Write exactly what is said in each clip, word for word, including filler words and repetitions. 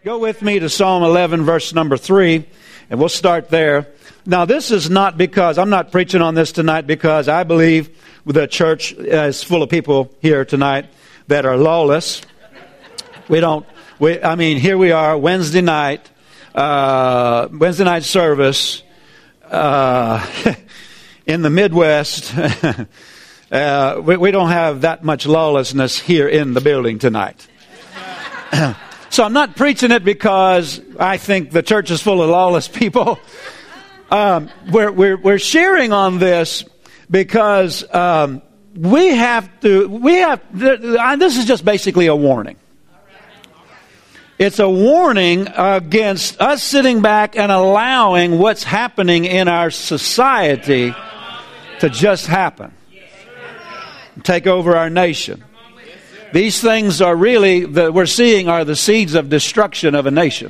Go with me to Psalm eleven, verse number three, and we'll start there. Now, this is not because, I'm not preaching on this tonight because I believe the church is full of people here tonight that are lawless. We don't, we, I mean, here we are, Wednesday night, uh, Wednesday night service, uh, in the Midwest. uh, we, we don't have that much lawlessness here in the building tonight. So I'm not preaching it because I think the church is full of lawless people. Um, we're, we're, we're sharing on this because um, we have to, we have, this is just basically a warning. It's a warning against us sitting back and allowing what's happening in our society to just happen. Take over our nation. These things are really, that we're seeing are the seeds of destruction of a nation.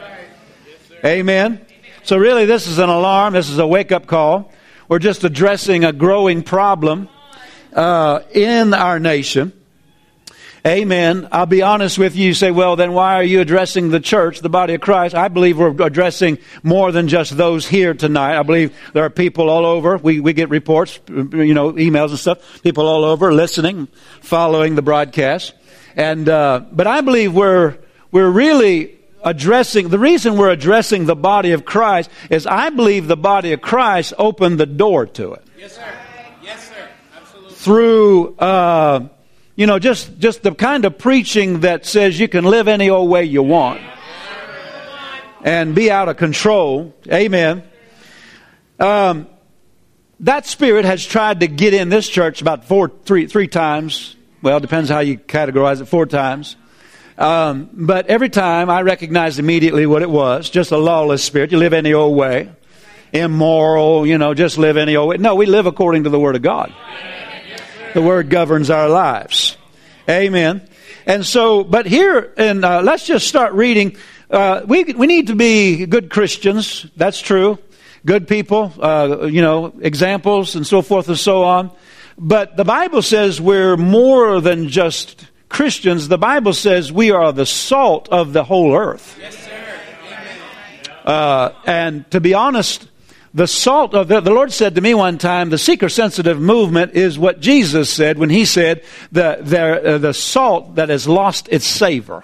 Amen. So really this is an alarm. This is a wake-up call. We're just addressing a growing problem uh, in our nation. Amen. I'll be honest with you. You say, well, then why are you addressing the church, the body of Christ? I believe we're addressing more than just those here tonight. I believe there are people all over. We we get reports, you know, emails and stuff. People all over listening, following the broadcast. And uh, but I believe we're we're really addressing, the reason we're addressing the body of Christ is I believe the body of Christ opened the door to it. Yes, sir. Yes, sir. Absolutely. Through... Uh, You know, just, just the kind of preaching that says you can live any old way you want and be out of control. Amen. Um, that spirit has tried to get in this church about four, three, three times. Well, it depends how you categorize it, four times. Um, but every time I recognized immediately what it was, just a lawless spirit. You live any old way, immoral, you know, just live any old way. No, we live according to the Word of God. The Word governs our lives. Amen. And so, but here, and uh, let's just start reading. Uh, we we need to be good Christians. That's true. Good people, uh, you know, examples and so forth and so on. But the Bible says we're more than just Christians. The Bible says we are the salt of the whole earth. Yes, sir. Amen. Uh, and to be honest, the salt of the, the Lord said to me one time, the seeker-sensitive movement is what Jesus said when He said the the, uh, the salt that has lost its savor.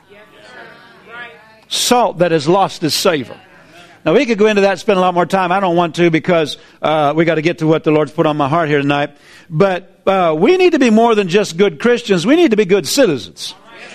Salt that has lost its savor. Now we could go into that, spend a lot more time. I don't want to because uh, we got to get to what the Lord's put on my heart here tonight. But uh, we need to be more than just good Christians. We need to be good citizens.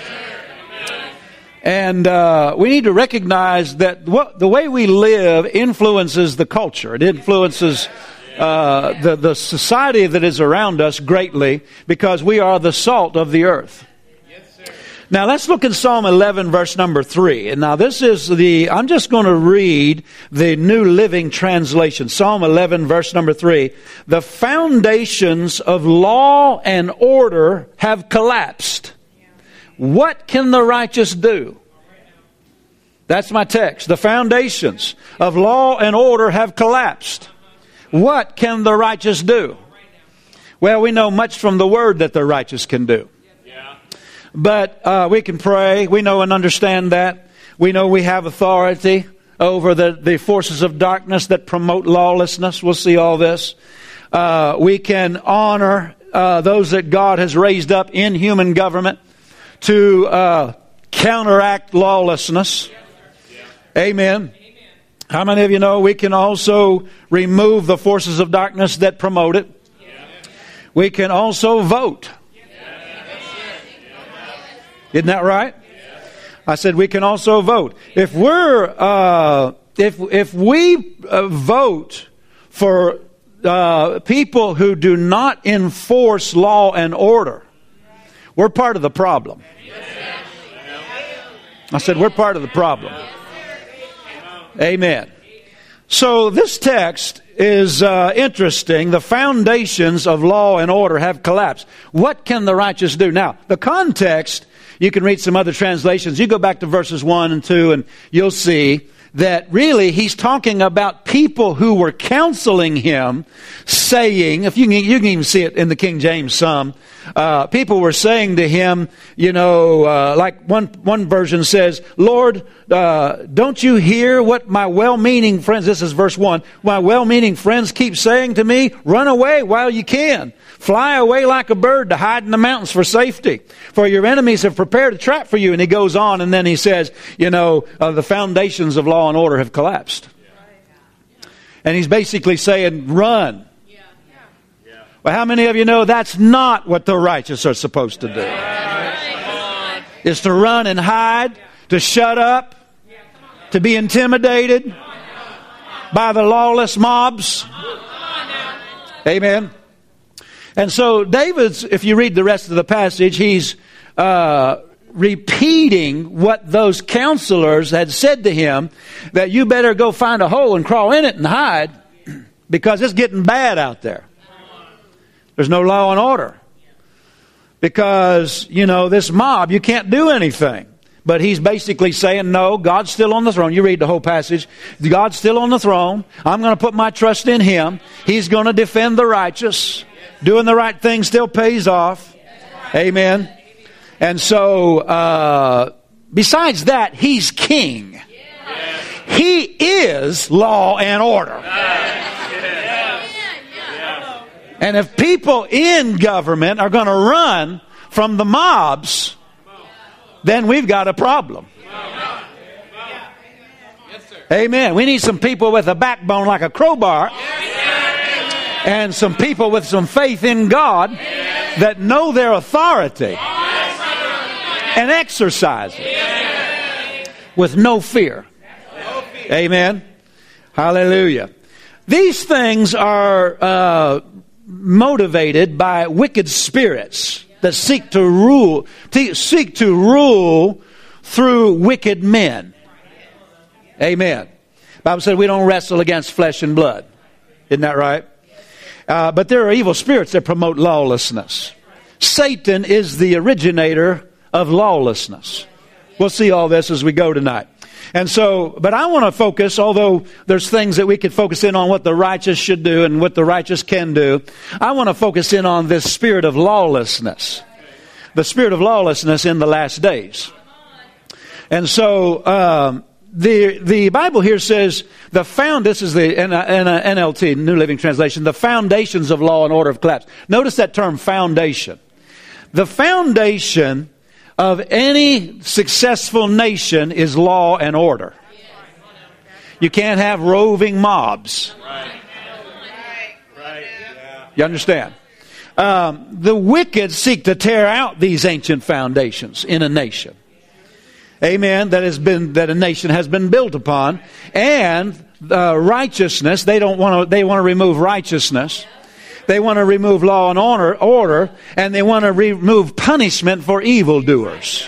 And uh, we need to recognize that what, the way we live influences the culture. It influences uh, the, the society that is around us greatly because we are the salt of the earth. Now let's look at Psalm eleven, verse number three. And now this is the, I'm just going to read the New Living Translation. Psalm eleven, verse number three. The foundations of law and order have collapsed. What can the righteous do? That's my text. The foundations of law and order have collapsed. What can the righteous do? Well, we know much from the Word that the righteous can do. But uh, we can pray. We know and understand that. We know we have authority over the, the forces of darkness that promote lawlessness. We'll see all this. Uh, we can honor uh, those that God has raised up in human government to uh, counteract lawlessness. Amen. How many of you know we can also remove the forces of darkness that promote it? We can also vote. Isn't that right? I said we can also vote. If we're uh, if if we uh, vote for uh, people who do not enforce law and order, we're part of the problem. I said we're part of the problem. Amen. So this text is uh, interesting. The foundations of law and order have collapsed. What can the righteous do? Now, the context, you can read some other translations. You go back to verses one and two and you'll see that really he's talking about people who were counseling him, saying, if you can, you can even see it in the King James some, uh, people were saying to him, you know, uh, like one, one version says, Lord, uh, don't you hear what my well-meaning friends, this is verse one, my well-meaning friends keep saying to me, run away while you can. Fly away like a bird to hide in the mountains for safety. For your enemies have prepared a trap for you. And he goes on and then he says, you know, uh, the foundations of law and order have collapsed. And he's basically saying, run. Well, how many of you know that's not what the righteous are supposed to do? Is to run and hide, to shut up, to be intimidated by the lawless mobs. Amen. And so David's, if you read the rest of the passage, he's uh, repeating what those counselors had said to him, that you better go find a hole and crawl in it and hide because it's getting bad out there. There's no law and order. Because, you know, this mob, you can't do anything. But he's basically saying, no, God's still on the throne. You read the whole passage. God's still on the throne. I'm going to put my trust in Him. He's going to defend the righteous. Doing the right thing still pays off. Amen. And so, uh, besides that, He's king. He is law and order. And if people in government are going to run from the mobs, then we've got a problem. Amen. We need some people with a backbone like a crowbar. And some people with some faith in God that know their authority and exercise it with no fear. Amen. Hallelujah. These things are uh, motivated by wicked spirits that seek to rule, to seek to rule through wicked men. Amen. The Bible said we don't wrestle against flesh and blood. Isn't that right? Uh, but there are evil spirits that promote lawlessness. Satan is the originator of lawlessness. We'll see all this as we go tonight. And so, but I want to focus, although there's things that we could focus in on what the righteous should do and what the righteous can do, I want to focus in on this spirit of lawlessness. The spirit of lawlessness in the last days. And so, um, the the Bible here says, the found, this is the N L T, New Living Translation, the foundations of law and order have collapsed. Notice that term, foundation. The foundation of any successful nation is law and order. You can't have roving mobs. You understand? Um, the wicked seek to tear out these ancient foundations in a nation. Amen. That has been, that a nation has been built upon. And uh, righteousness, they don't want to, they want to remove righteousness. They want to remove law and order, order, and they want to remove punishment for evildoers.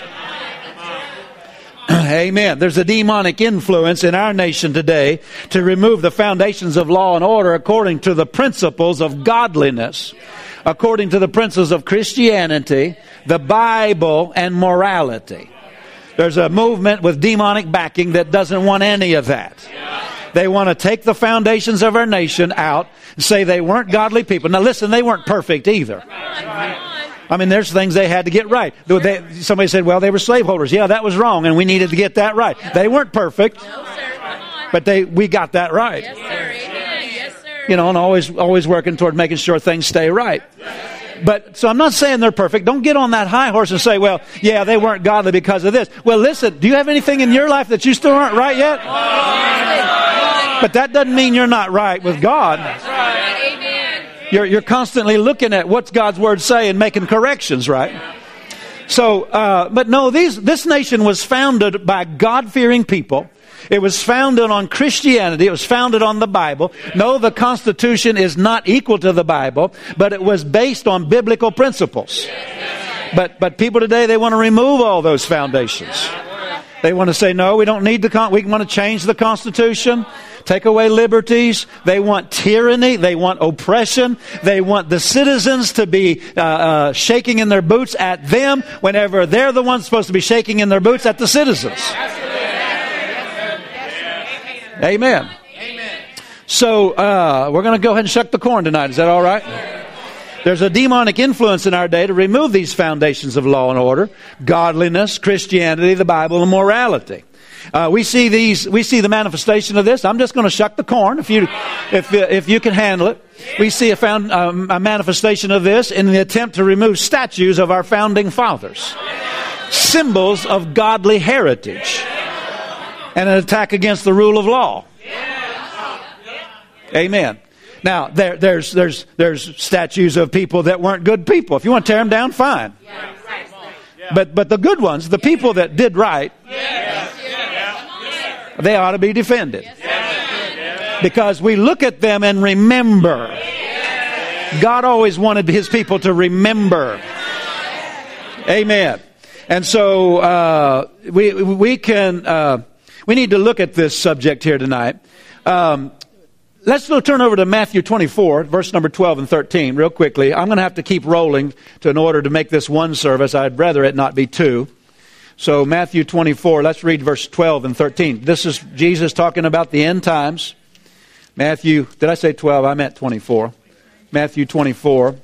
Amen. There's a demonic influence in our nation today to remove the foundations of law and order according to the principles of godliness, according to the principles of Christianity, the Bible, and morality. There's a movement with demonic backing that doesn't want any of that. They want to take the foundations of our nation out and say they weren't godly people. Now listen, they weren't perfect either. I mean, there's things they had to get right. They, somebody said, well, they were slaveholders. Yeah, that was wrong, and we needed to get that right. They weren't perfect, but they we got that right. Yes, sir. Amen. Yes, sir. You know, and always always working toward making sure things stay right. But so I'm not saying they're perfect. Don't get on that high horse and say, well, yeah, they weren't godly because of this. Well, listen, do you have anything in your life that you still aren't right yet? But that doesn't mean you're not right with God. You're, you're constantly looking at what's God's Word say and making corrections, right? So, uh, but no, these, this nation was founded by God-fearing people. It was founded on Christianity. It was founded on the Bible. No, the Constitution is not equal to the Bible, but it was based on biblical principles. But but people today, they want to remove all those foundations. They want to say, no, we don't need the con- we want to change the Constitution, take away liberties. They want tyranny. They want oppression. They want the citizens to be uh, uh, shaking in their boots at them whenever they're the ones supposed to be shaking in their boots at the citizens. Amen. Amen. So uh, we're going to go ahead and shuck the corn tonight. Is that all right? There's a demonic influence in our day to remove these foundations of law and order, godliness, Christianity, the Bible, and morality. Uh, we see these. We see the manifestation of this. I'm just going to shuck the corn if you, if if you can handle it. We see a, found, um, a manifestation of this in the attempt to remove statues of our founding fathers, symbols of godly heritage, and an attack against the rule of law. Amen. Now, there, there's there's there's statues of people that weren't good people. If you want to tear them down, fine. But but the good ones, the people that did right, they ought to be defended. Because we look at them and remember. God always wanted His people to remember. Amen. And so uh, we we can uh, we need to look at this subject here tonight. Um, Let's turn over to Matthew twenty-four, verse number twelve and thirteen, real quickly. I'm going to have to keep rolling to in order to make this one service. I'd rather it not be two. So Matthew twenty-four, let's read verse twelve and thirteen. This is Jesus talking about the end times. Matthew, did I say twelve? I meant twenty-four. Matthew twenty-four.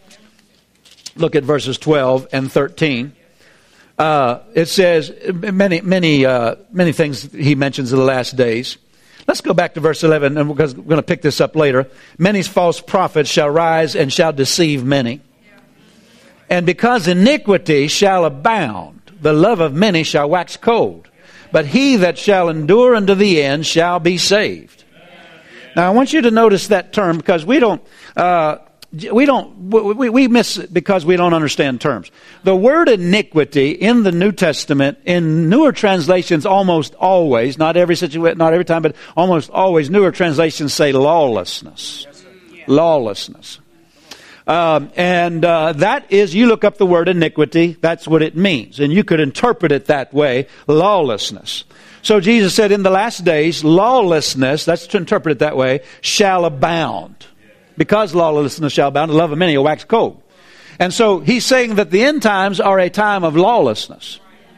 Look at verses twelve and thirteen. Uh, it says many, many, uh, many things He mentions in the last days. Let's go back to verse eleven, and because we're going to pick this up later. Many false prophets shall rise and shall deceive many. And because iniquity shall abound, the love of many shall wax cold. But he that shall endure unto the end shall be saved. Now, I want you to notice that term, because we don't... Uh, We don't, we, we miss it because we don't understand terms. The word iniquity in the New Testament, in newer translations almost always, not every situation, not every time, but almost always, newer translations say lawlessness. Yes, yeah. Lawlessness. Um, and uh, that is, you look up the word iniquity, that's what it means. And you could interpret it that way, lawlessness. So Jesus said, in the last days, lawlessness, that's to interpret it that way, shall abound. Because lawlessness shall abound, the love of many will wax cold. And so He's saying that the end times are a time of lawlessness.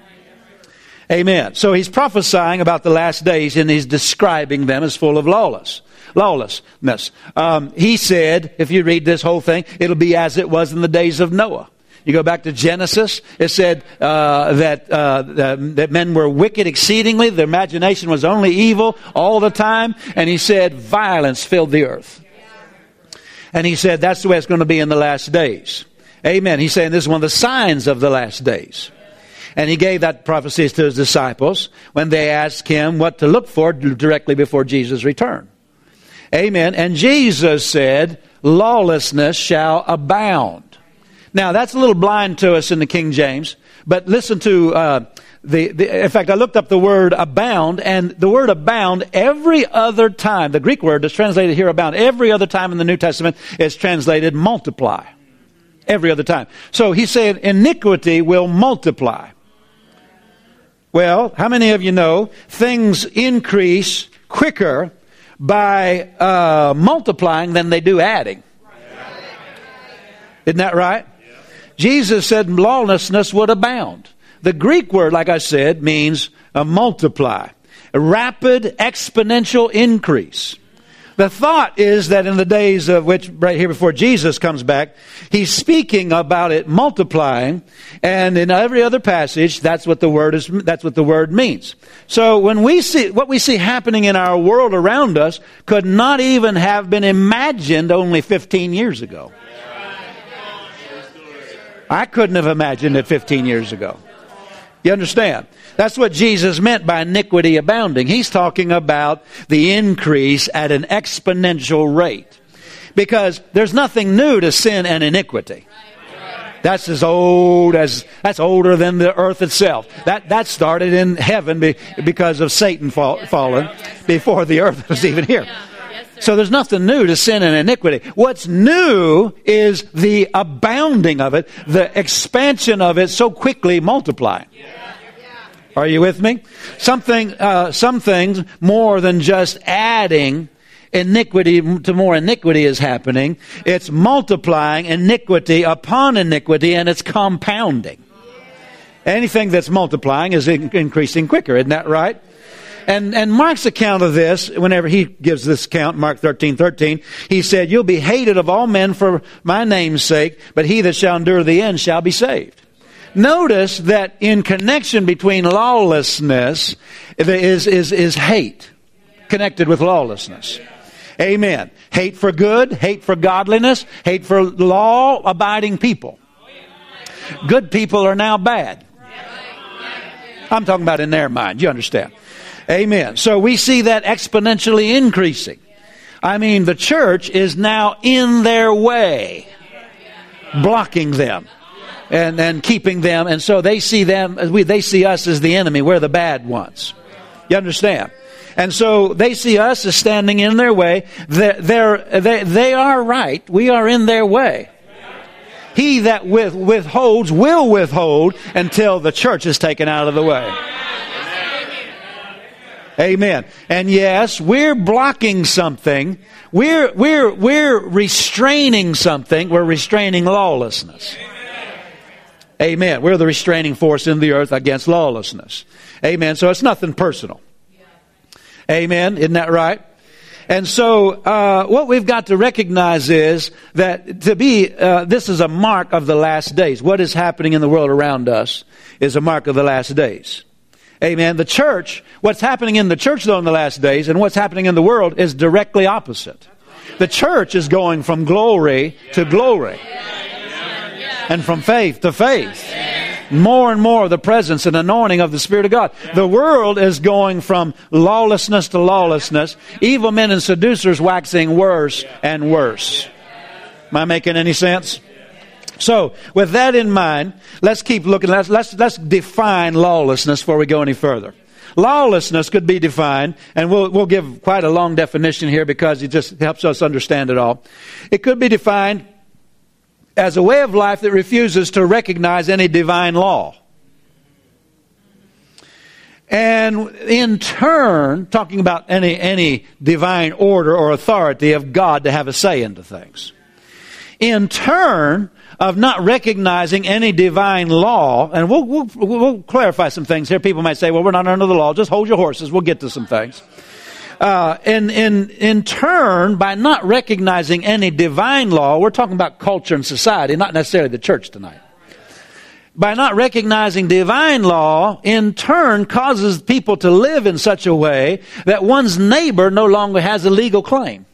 Amen. So He's prophesying about the last days, and He's describing them as full of lawless, lawlessness. Um, he said, if you read this whole thing, it'll be as it was in the days of Noah. You go back to Genesis, it said uh, that, uh, that that men were wicked exceedingly. Their imagination was only evil all the time. And He said, violence filled the earth. And He said that's the way it's going to be in the last days. Amen. He's saying this is one of the signs of the last days. And He gave that prophecy to His disciples when they asked Him what to look for directly before Jesus' return. Amen. And Jesus said, lawlessness shall abound. Now, that's a little blind to us in the King James. But listen to... Uh, The, the, in fact, I looked up the word abound, and the word abound every other time, the Greek word that's translated here abound, every other time in the New Testament is translated multiply. Every other time. So He's saying iniquity will multiply. Well, how many of you know things increase quicker by uh, multiplying than they do adding? Isn't that right? Jesus said lawlessness would abound. The Greek word, like I said, means a multiply, a rapid exponential increase. The thought is that in the days of which, right here before Jesus comes back, He's speaking about it multiplying, and in every other passage, that's what the word is. That's what the word means. So when we see what we see happening in our world around us, could not even have been imagined only fifteen years ago. I couldn't have imagined it fifteen years ago. You understand? That's what Jesus meant by iniquity abounding. He's talking about the increase at an exponential rate. Because there's nothing new to sin and iniquity. That's as old as, that's older than the earth itself. That, that started in heaven be, because of Satan fall, fallen before the earth was even here. So there's nothing new to sin and iniquity. What's new is the abounding of it, the expansion of it so quickly multiplying. Are you with me? Something, uh, some things more than just adding iniquity to more iniquity is happening. It's multiplying iniquity upon iniquity, and it's compounding. Anything that's multiplying is in- increasing quicker. Isn't that right? And, and Mark's account of this, whenever he gives this account, Mark thirteen thirteen, he said, you'll be hated of all men for my name's sake, but he that shall endure the end shall be saved. Notice that in connection between lawlessness is, is, is hate connected with lawlessness. Amen. Hate for good, hate for godliness, hate for law-abiding people. Good people are now bad. I'm talking about in their mind. You understand? Amen. So we see that exponentially increasing. I mean, the church is now in their way, blocking them and, and keeping them. And so they see them, as we, they see us as the enemy. We're the bad ones. You understand? And so they see us as standing in their way. They're, they're, they, they are right. We are in their way. He that with, withholds will withhold until the church is taken out of the way. Amen. And yes, we're blocking something. We're, we're, we're restraining something. We're restraining lawlessness. Amen. We're the restraining force in the earth against lawlessness. Amen. So it's nothing personal. Amen. Isn't that right? And so uh, what we've got to recognize is that to be, uh, this is a mark of the last days. What is happening in the world around us is a mark of the last days. Amen. The church, what's happening in the church though in the last days and what's happening in the world is directly opposite. The church is going from glory to glory and from faith to faith. More and more the presence and anointing of the Spirit of God. The world is going from lawlessness to lawlessness. Evil men and seducers waxing worse and worse. Am I making any sense? So, with that in mind, let's keep looking. Let's, let's, let's define lawlessness before we go any further. Lawlessness could be defined, and we'll, we'll give quite a long definition here because it just helps us understand it all. It could be defined as a way of life that refuses to recognize any divine law. And in turn, talking about any, any divine order or authority of God to have a say into things. In turn of not recognizing any divine law, and we'll, we'll, we'll clarify some things here. People might say, well, we're not under the law. Just hold your horses. We'll get to some things. Uh, in, in, in turn, by not recognizing any divine law, we're talking about culture and society, not necessarily the church tonight. By not recognizing divine law, in turn causes people to live in such a way that one's neighbor no longer has a legal claim.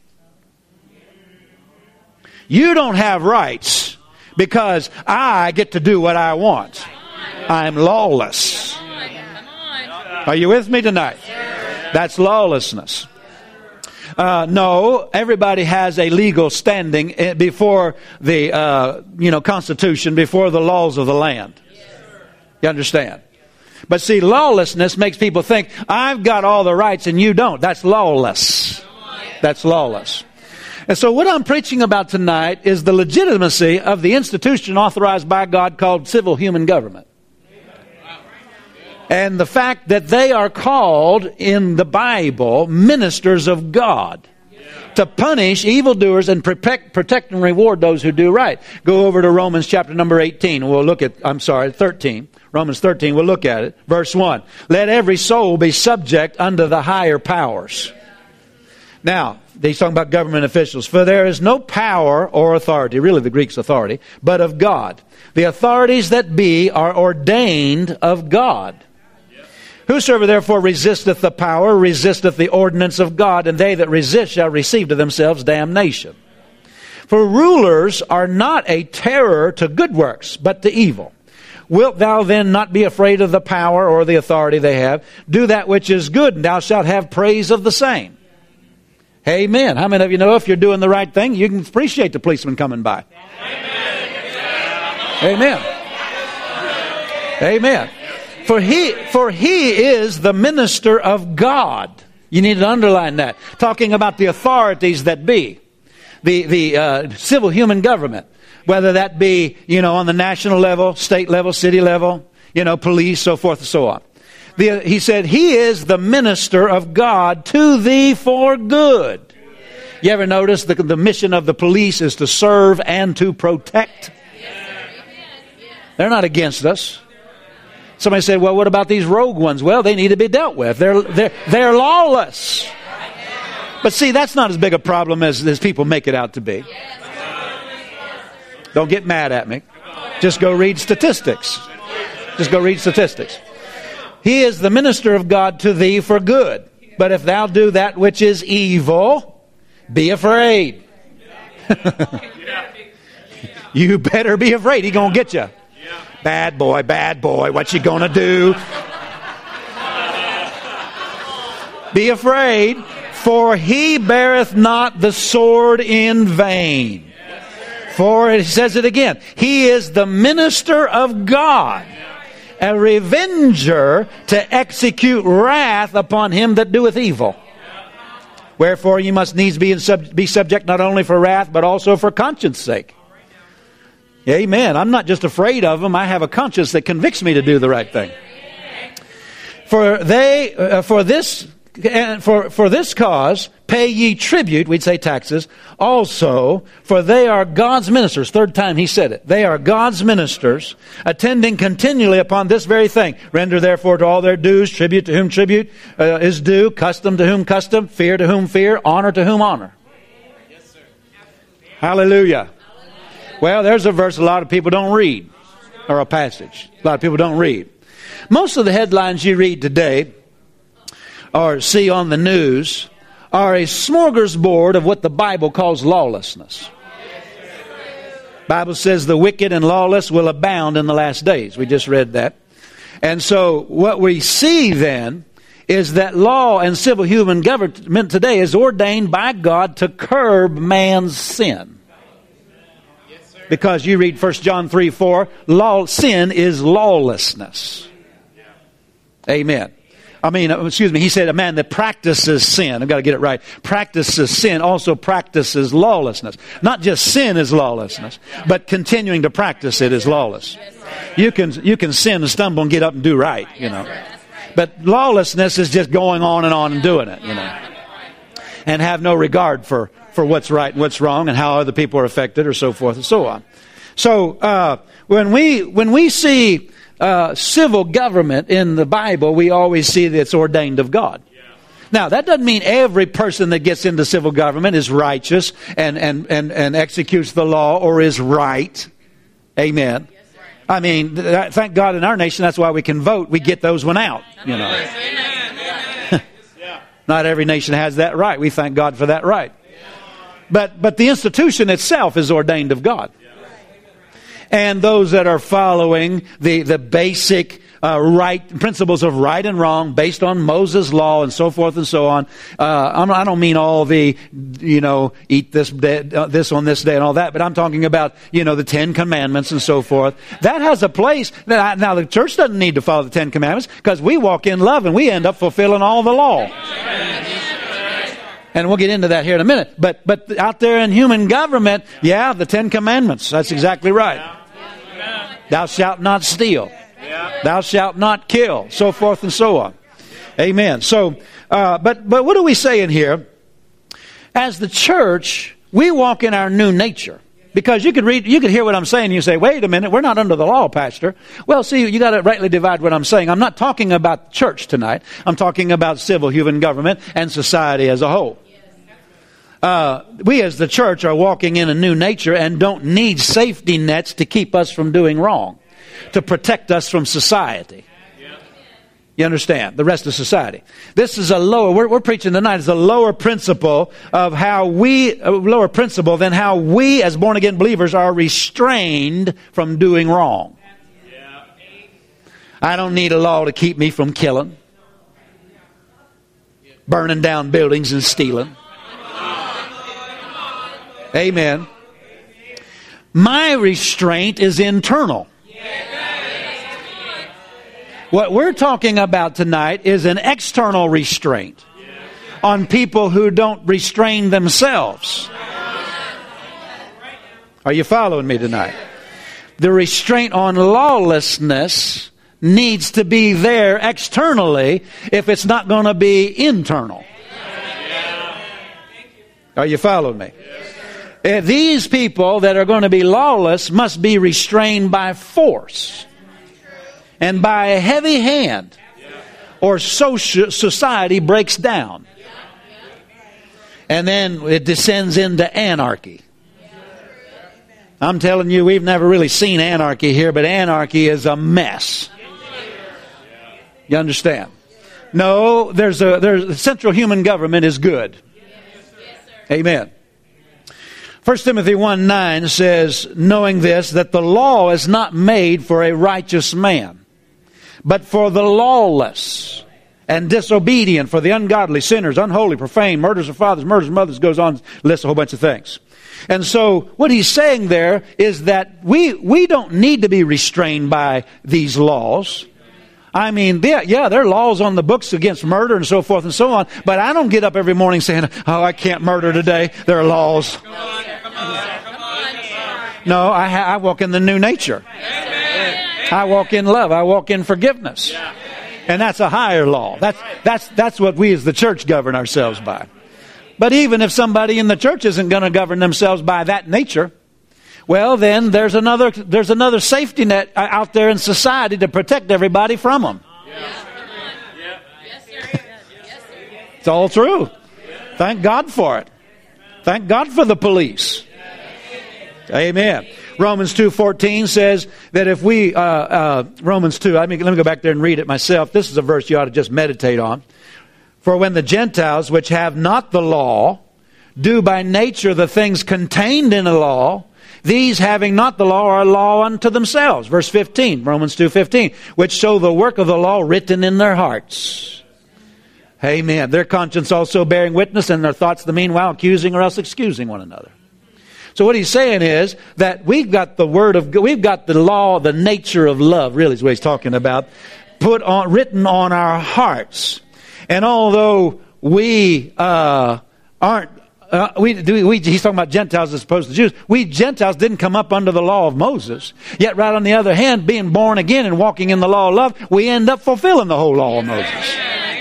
You don't have rights because I get to do what I want. I'm lawless. Are you with me tonight? That's lawlessness. Uh, no, everybody has a legal standing before the uh, you know Constitution, before the laws of the land. You understand? But see, lawlessness makes people think, I've got all the rights and you don't. That's lawless. That's lawless. And so what I'm preaching about tonight is the legitimacy of the institution authorized by God called civil human government. And the fact that they are called in the Bible ministers of God to punish evildoers and protect, protect and reward those who do right. Go over to Romans chapter number eighteen. We'll look at, I'm sorry, thirteen. Romans thirteen, we'll look at it. Verse one. Let every soul be subject unto the higher powers. Now, he's talking about government officials. For there is no power or authority, really the Greek's authority, but of God. The authorities that be are ordained of God. Whosoever therefore resisteth the power, resisteth the ordinance of God, and they that resist shall receive to themselves damnation. For rulers are not a terror to good works, but to evil. Wilt thou then not be afraid of the power or the authority they have? Do that which is good, and thou shalt have praise of the same. Amen. How many of you know if you're doing the right thing, you can appreciate the policeman coming by? Amen. Amen. Amen. For he, for he is the minister of God. You need to underline that. Talking about the authorities that be. The, the uh, civil human government. Whether that be, you know, on the national level, state level, city level, you know, police, so forth and so on. The, he said, he is the minister of God to thee for good. You ever notice the, the mission of the police is to serve and to protect? They're not against us. Somebody said, well, what about these rogue ones? Well, they need to be dealt with. They're, they're, they're lawless. But see, that's not as big a problem as, as people make it out to be. Don't get mad at me. Just go read statistics. Just go read statistics. He is the minister of God to thee for good. But if thou do that which is evil, be afraid. You better be afraid. He gonna get you. Bad boy, bad boy. What you gonna do? Be afraid, for he beareth not the sword in vain. For it says it again. He is the minister of God, a revenger to execute wrath upon him that doeth evil. Wherefore you must needs be, in sub- be subject not only for wrath, but also for conscience sake. Amen. I'm not just afraid of them. I have a conscience that convicts me to do the right thing. For they, uh, for this, uh, for for this cause, pay ye tribute. We'd say taxes. Also, for they are God's ministers. Third time he said it. They are God's ministers, attending continually upon this very thing. Render therefore to all their dues, tribute to whom tribute uh, is due, custom to whom custom, fear to whom fear, honor to whom honor. Yes, sir. Hallelujah. Well, there's a verse a lot of people don't read, or a passage a lot of people don't read. Most of the headlines you read today or see on the news are a smorgasbord of what the Bible calls lawlessness. The Bible says the wicked and lawless will abound in the last days. We just read that. And so what we see then is that law and civil human government today is ordained by God to curb man's sin. Because you read First John three four, law, sin is lawlessness. Amen. I mean, excuse me, he said a man that practices sin, I've got to get it right, practices sin also practices lawlessness. Not just sin is lawlessness, but continuing to practice it is lawless. You can, you can sin and stumble and get up and do right, you know. But lawlessness is just going on and on and doing it, you know. And have no regard for, for what's right and what's wrong and how other people are affected or so forth and so on. So, uh, when we, when we see Uh, civil government in the Bible, we always see that it's ordained of God. Yeah. Now, that doesn't mean every person that gets into civil government is righteous and, and, and, and executes the law or is right. Amen. Yes, I mean, th- thank God in our nation, that's why we can vote. We get those one out, you know. Not every nation has that right. We thank God for that right. But, but the institution itself is ordained of God. And those that are following the, the basic uh, right principles of right and wrong based on Moses' law and so forth and so on. Uh, I'm, I don't mean all the, you know, eat this day, uh, this on this day and all that, but I'm talking about, you know, the Ten Commandments and so forth. That has a place. That I, now, the church doesn't need to follow the Ten Commandments because we walk in love and we end up fulfilling all the law. And we'll get into that here in a minute. But but out there in human government, yeah, the Ten Commandments. That's exactly right. Thou shalt not steal. Thou shalt not kill. So forth and so on. Amen. So, uh, but but what are we saying here? As the church, we walk in our new nature. Because you could read, you could hear what I'm saying. And you say, "Wait a minute, we're not under the law, Pastor." Well, see, you got to rightly divide what I'm saying. I'm not talking about church tonight. I'm talking about civil human government and society as a whole. Uh, we as the church are walking in a new nature and don't need safety nets to keep us from doing wrong, to protect us from society. You understand? The rest of society. This is a lower, we're, we're preaching tonight is a lower principle of how we, a lower principle than how we as born again believers are restrained from doing wrong. I don't need a law to keep me from killing, burning down buildings and stealing. Amen. My restraint is internal. What we're talking about tonight is an external restraint on people who don't restrain themselves. Are you following me tonight? The restraint on lawlessness needs to be there externally if it's not going to be internal. Are you following me? Uh, these people that are going to be lawless must be restrained by force. and by a heavy hand, or social, society breaks down. And then it descends into anarchy. I'm telling you, we've never really seen anarchy here, but anarchy is a mess. You understand? No, there's a there's central human government is good. Amen. First Timothy one nine says, knowing this, that the law is not made for a righteous man, but for the lawless and disobedient, for the ungodly, sinners, unholy, profane, murderers of fathers, murderers of mothers, goes on, lists a whole bunch of things. And so what he's saying there is that we we don't need to be restrained by these laws. I mean, yeah, yeah, there are laws on the books against murder and so forth and so on, but I don't get up every morning saying, oh, I can't murder today. There are laws. Come on, come on, come on. No, I, ha- I walk in the new nature. I walk in love. I walk in forgiveness. And that's a higher law. That's, that's, that's what we as the church govern ourselves by. But even if somebody in the church isn't going to govern themselves by that nature, well, then there's another there's another safety net out there in society to protect everybody from them. It's all true. Thank God for it. Thank God for the police. Amen. Romans two fourteen says that if we uh, uh, Romans two. I mean, let me go back there and read it myself. This is a verse you ought to just meditate on. For when the Gentiles, which have not the law, do by nature the things contained in the law, these having not the law are a law unto themselves. Verse fifteen, Romans two fifteen, which show the work of the law written in their hearts. Amen. Their conscience also bearing witness, and their thoughts the meanwhile accusing or else excusing one another. So what he's saying is that we've got the word of, we've got the law, the nature of love, really is what he's talking about, put on, written on our hearts. And although we uh, aren't, uh, we, we, he's talking about Gentiles as opposed to Jews. We Gentiles didn't come up under the law of Moses. Yet right on the other hand, being born again and walking in the law of love, we end up fulfilling the whole law of Moses.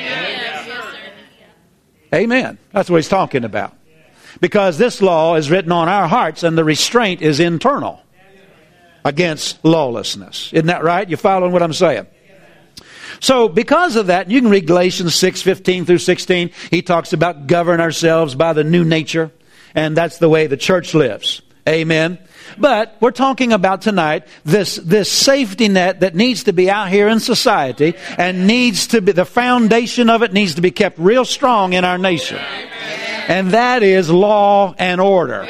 Amen. That's what he's talking about. Because this law is written on our hearts and the restraint is internal against lawlessness. Isn't that right? You following what I'm saying? So because of that, you can read Galatians six fifteen through sixteen. He talks about govern ourselves by the new nature. And that's the way the church lives. Amen. But we're talking about tonight this, this safety net that needs to be out here in society and needs to be, the foundation of it needs to be kept real strong in our nation. And that is law and order.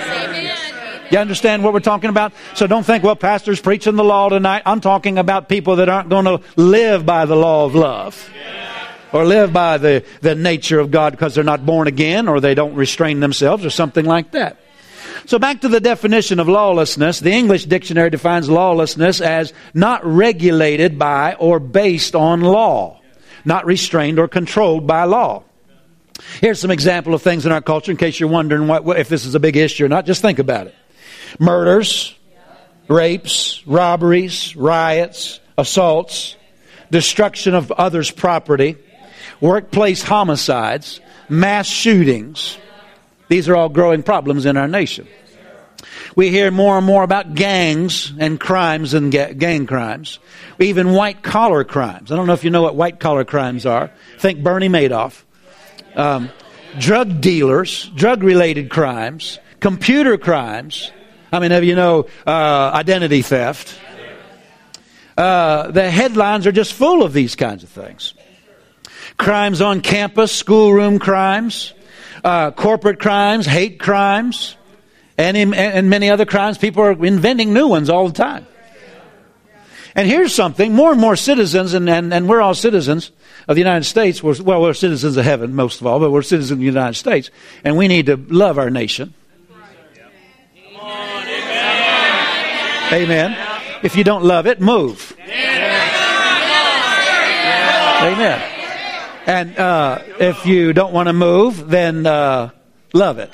You understand what we're talking about? So don't think, well, pastor's preaching the law tonight. I'm talking about people that aren't going to live by the law of love. Or live by the, the nature of God because they're not born again or they don't restrain themselves or something like that. So back to the definition of lawlessness. The English dictionary defines lawlessness as not regulated by or based on law. Not restrained or controlled by law. Here's some example of things in our culture in case you're wondering what, if this is a big issue or not. Just think about it. Murders, rapes, robberies, riots, assaults, destruction of others' property, workplace homicides, mass shootings. These are all growing problems in our nation. We hear more and more about gangs and crimes and ga- gang crimes. Even white-collar crimes. I don't know if you know what white-collar crimes are. Think Bernie Madoff. Um, drug dealers, drug-related crimes, computer crimes. I mean, you know, uh, identity theft. Uh, the headlines are just full of these kinds of things. Crimes on campus, schoolroom crimes, uh, corporate crimes, hate crimes, and, in, and many other crimes. People are inventing new ones all the time. And here's something, more and more citizens, and, and, and we're all citizens of the United States. We're, well, we're citizens of heaven, most of all, but we're citizens of the United States. And we need to love our nation. Amen. If you don't love it, move. Amen. And uh, if you don't want to move, then uh, love it.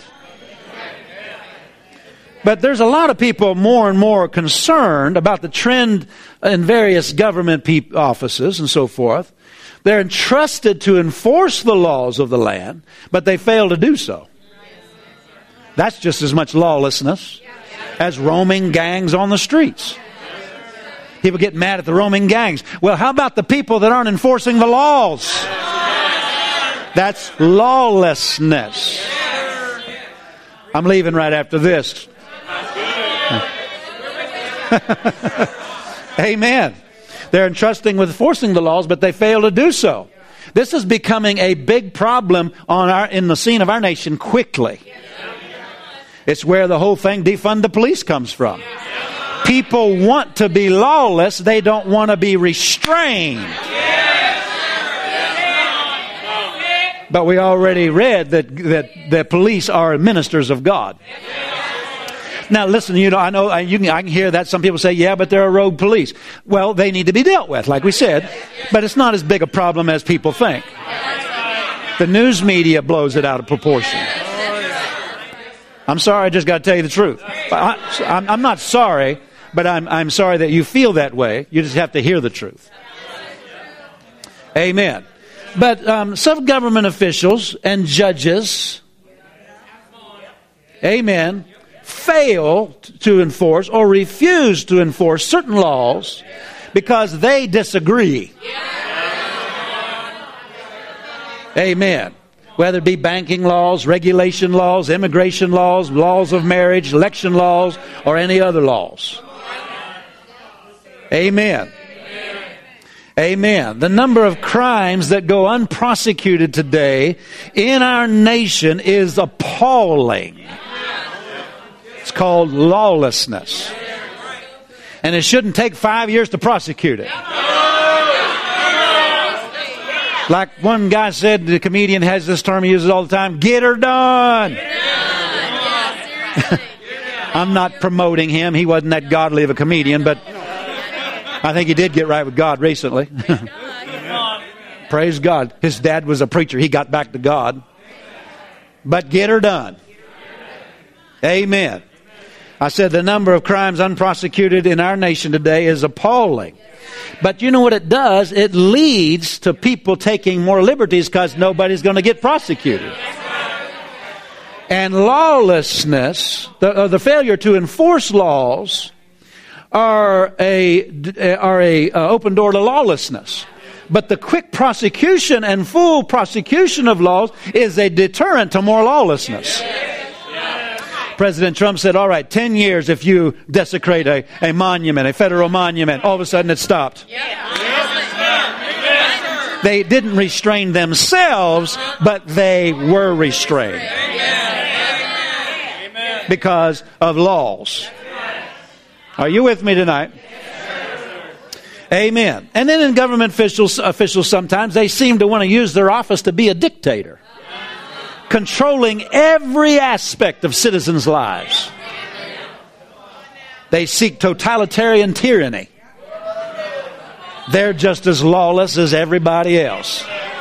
But there's a lot of people more and more concerned about the trend in various government pe- offices and so forth. They're entrusted to enforce the laws of the land, but they fail to do so. That's just as much lawlessness as roaming gangs on the streets. People get mad at the roaming gangs. Well, how about the people that aren't enforcing the laws? That's lawlessness. I'm leaving right after this. Amen. They're entrusting with enforcing the laws, but they fail to do so. This is becoming a big problem on our in the scene of our nation quickly. It's where the whole thing, defund the police, comes from. People want to be lawless. They don't want to be restrained. But we already read that that the police are ministers of God. Now, listen, you know, I know I, you can, I can hear that. Some people say, yeah, but they're a rogue police. Well, they need to be dealt with, like we said. But it's not as big a problem as people think. The news media blows it out of proportion. I'm sorry, I just got to tell you the truth. I, I'm, I'm not sorry, but I'm, I'm sorry that you feel that way. You just have to hear the truth. Amen. But um, some government officials and judges, amen, fail to enforce or refuse to enforce certain laws because they disagree. Amen. Whether it be banking laws, regulation laws, immigration laws, laws of marriage, election laws, or any other laws. Amen. Amen. The number of crimes that go unprosecuted today in our nation is appalling. It's called lawlessness. And it shouldn't take five years to prosecute it. Like one guy said, the comedian has this term he uses all the time, get her done. I'm not promoting him. He wasn't that godly of a comedian, but I think he did get right with God recently. Praise God. His dad was a preacher. He got back to God. But get her done. Amen. I said the number of crimes unprosecuted in our nation today is appalling. But you know what it does? It leads to people taking more liberties because nobody's going to get prosecuted. And lawlessness, the, uh, the failure to enforce laws, are a are a uh, open door to lawlessness. But the quick prosecution and full prosecution of laws is a deterrent to more lawlessness. President Trump said, all right, ten years if you desecrate a, a monument, a federal monument. All of a sudden it stopped. They didn't restrain themselves, but they were restrained because of laws. Are you with me tonight? Amen. And then in government officials, officials sometimes they seem to want to use their office to be a dictator, controlling every aspect of citizens' lives. They seek totalitarian tyranny. They're just as lawless as everybody else.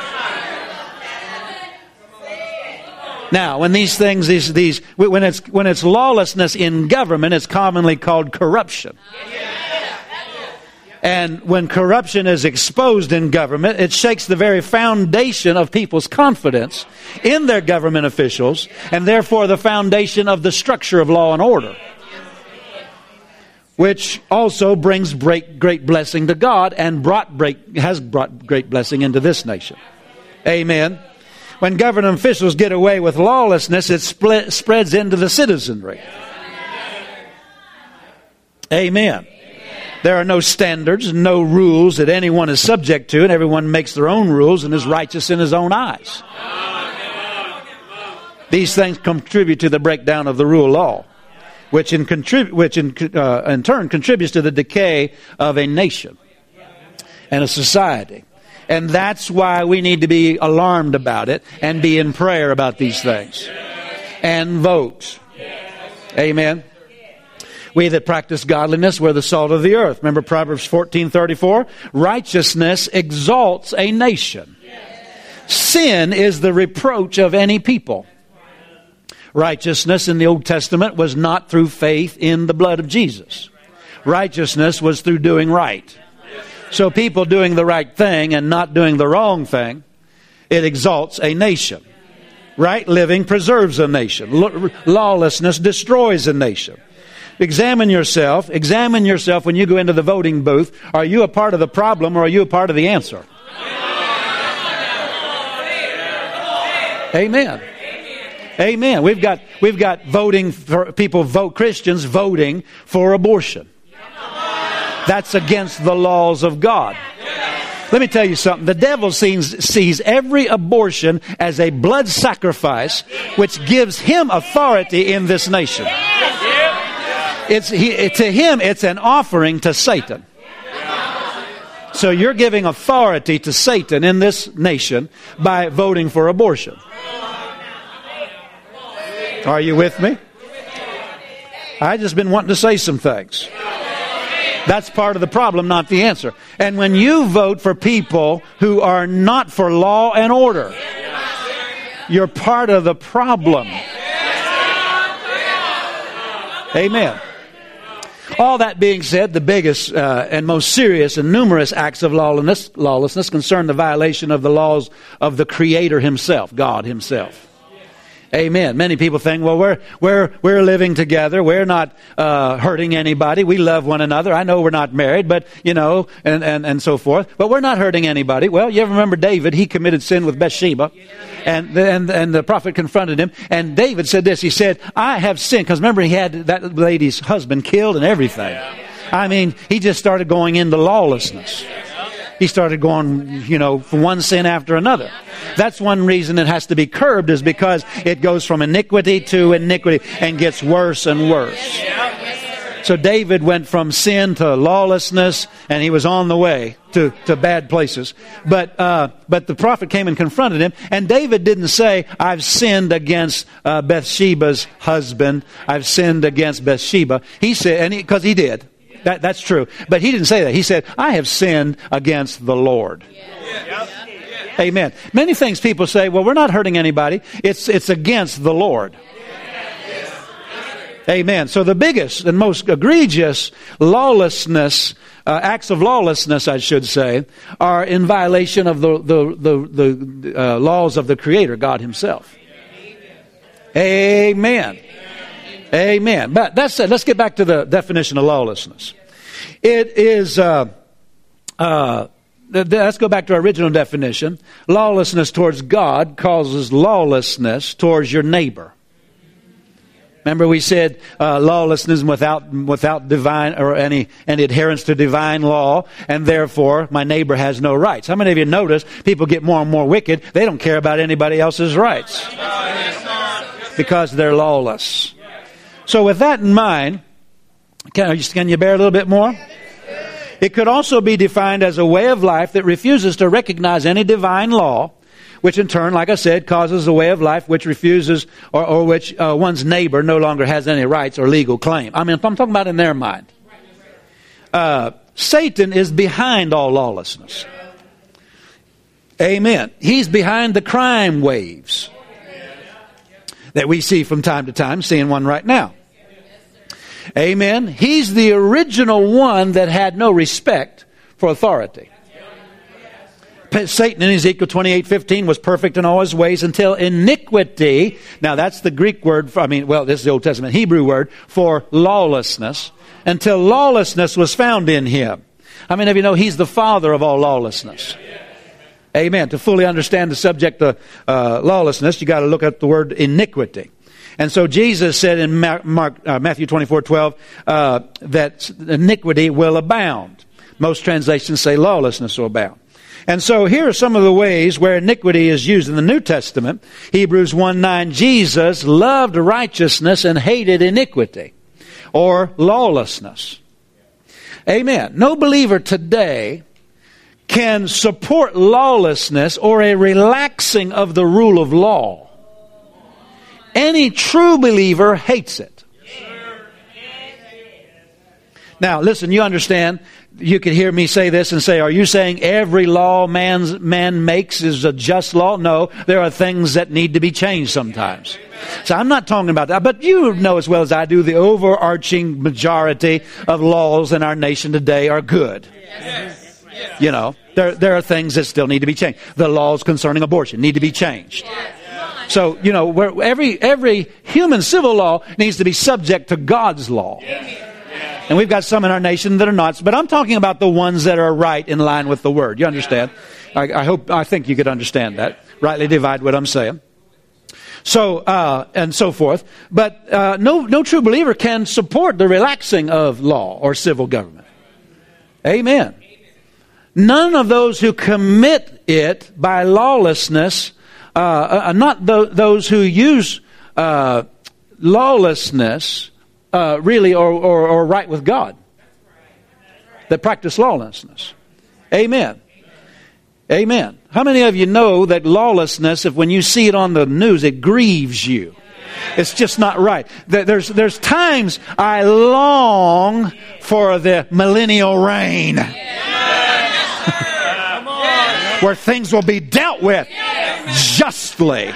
Now, when these things, these, these, when it's when it's lawlessness in government, it's commonly called corruption. And when corruption is exposed in government, it shakes the very foundation of people's confidence in their government officials, and therefore the foundation of the structure of law and order, which also brings great, great blessing to God and brought great, has brought great blessing into this nation. Amen. When government officials get away with lawlessness, it split, spreads into the citizenry. Amen. There are no standards, no rules that anyone is subject to, and everyone makes their own rules and is righteous in his own eyes. These things contribute to the breakdown of the rule of law, which in, contrib- which in, uh, in turn contributes to the decay of a nation and a society. And that's why we need to be alarmed about it and be in prayer about these things. And vote. Amen. We that practice godliness, we're the salt of the earth. Remember Proverbs fourteen thirty-four? Righteousness exalts a nation. Sin is the reproach of any people. Righteousness in the Old Testament was not through faith in the blood of Jesus. Righteousness was through doing right. So people doing the right thing and not doing the wrong thing, it exalts a nation. Right living preserves a nation. Lawlessness destroys a nation. Examine yourself. Examine yourself when you go into the voting booth. Are you a part of the problem or are you a part of the answer? Amen. Amen. We've got we've got voting for people vote Christians voting for abortion. That's against the laws of God. Let me tell you something. The devil sees, sees every abortion as a blood sacrifice, which gives him authority in this nation. It's he, to him, it's an offering to Satan. So you're giving authority to Satan in this nation by voting for abortion. Are you with me? I just been wanting to say some things. That's part of the problem, not the answer. And when you vote for people who are not for law and order, you're part of the problem. Amen. All that being said, the biggest uh, and most serious and numerous acts of lawlessness, lawlessness concern the violation of the laws of the Creator Himself, God Himself. Amen. Many people think, well, we're we're we're living together. We're not uh, hurting anybody. We love one another. I know we're not married, but you know, and, and, and so forth. But we're not hurting anybody. Well, you ever remember David? He committed sin with Bathsheba, and and and the prophet confronted him. And David said this. He said, "I have sinned." Because remember, he had that lady's husband killed and everything. I mean, he just started going into lawlessness. He started going, you know, from one sin after another. That's one reason it has to be curbed, is because it goes from iniquity to iniquity and gets worse and worse. So David went from sin to lawlessness, and he was on the way to, to bad places. But uh, but the prophet came and confronted him, and David didn't say, "I've sinned against uh, Bathsheba's husband. I've sinned against Bathsheba." He said, and because he, he did. That, that's true. But he didn't say that. He said, "I have sinned against the Lord." Yes. Yes. Amen. Many things people say, well, we're not hurting anybody. It's, it's against the Lord. Yes. Amen. So the biggest and most egregious lawlessness, uh, acts of lawlessness, I should say, are in violation of the, the, the, the uh, laws of the Creator, God Himself. Amen. Amen. But that said, let's get back to the definition of lawlessness. It is, uh, uh, let's go back to our original definition. Lawlessness towards God causes lawlessness towards your neighbor. Remember we said uh, lawlessness without without divine or any, any adherence to divine law, and therefore my neighbor has no rights. How many of you notice people get more and more wicked? They don't care about anybody else's rights because they're lawless. So with that in mind, can, can you bear a little bit more? It could also be defined as a way of life that refuses to recognize any divine law, which in turn, like I said, causes a way of life which refuses or, or which uh, one's neighbor no longer has any rights or legal claim. I mean, I'm talking about in their mind. Uh, Satan is behind all lawlessness. Amen. He's behind the crime waves that we see from time to time, seeing one right now. Amen. He's the original one that had no respect for authority. Satan in Ezekiel twenty-eight fifteen was perfect in all his ways until iniquity. Now that's the Greek word for, I mean, well, this is the Old Testament Hebrew word for lawlessness. Until lawlessness was found in him. How many of you know he's the father of all lawlessness? Amen. To fully understand the subject of uh, lawlessness, you got to look at the word iniquity. And so Jesus said in Mark, Mark, uh, Matthew twenty-four twelve uh, that iniquity will abound. Most translations say lawlessness will abound. And so here are some of the ways where iniquity is used in the New Testament. Hebrews one nine, Jesus loved righteousness and hated iniquity or lawlessness. Amen. No believer today can support lawlessness or a relaxing of the rule of law. Any true believer hates it. Now, listen, you understand, you can hear me say this and say, are you saying every law man's, man makes is a just law? No, there are things that need to be changed sometimes. So I'm not talking about that, but you know as well as I do, the overarching majority of laws in our nation today are good. Yes. You know, there, there are things that still need to be changed. The laws concerning abortion need to be changed. So, you know, where every every human civil law needs to be subject to God's law. And we've got some in our nation that are not. But I'm talking about the ones that are right in line with the Word. You understand? I, I hope, I think you could understand that. Rightly divide what I'm saying. So, uh, and so forth. But uh, no, no true believer can support the relaxing of law or civil government. Amen. None of those who commit it by lawlessness, uh, uh, not th- those who use uh, lawlessness, uh, really, or, or, or right with God, that practice lawlessness. Amen. Amen. How many of you know that lawlessness, if when you see it on the news, it grieves you? It's just not right. There's, there's times I long for the millennial reign. Where things will be dealt with justly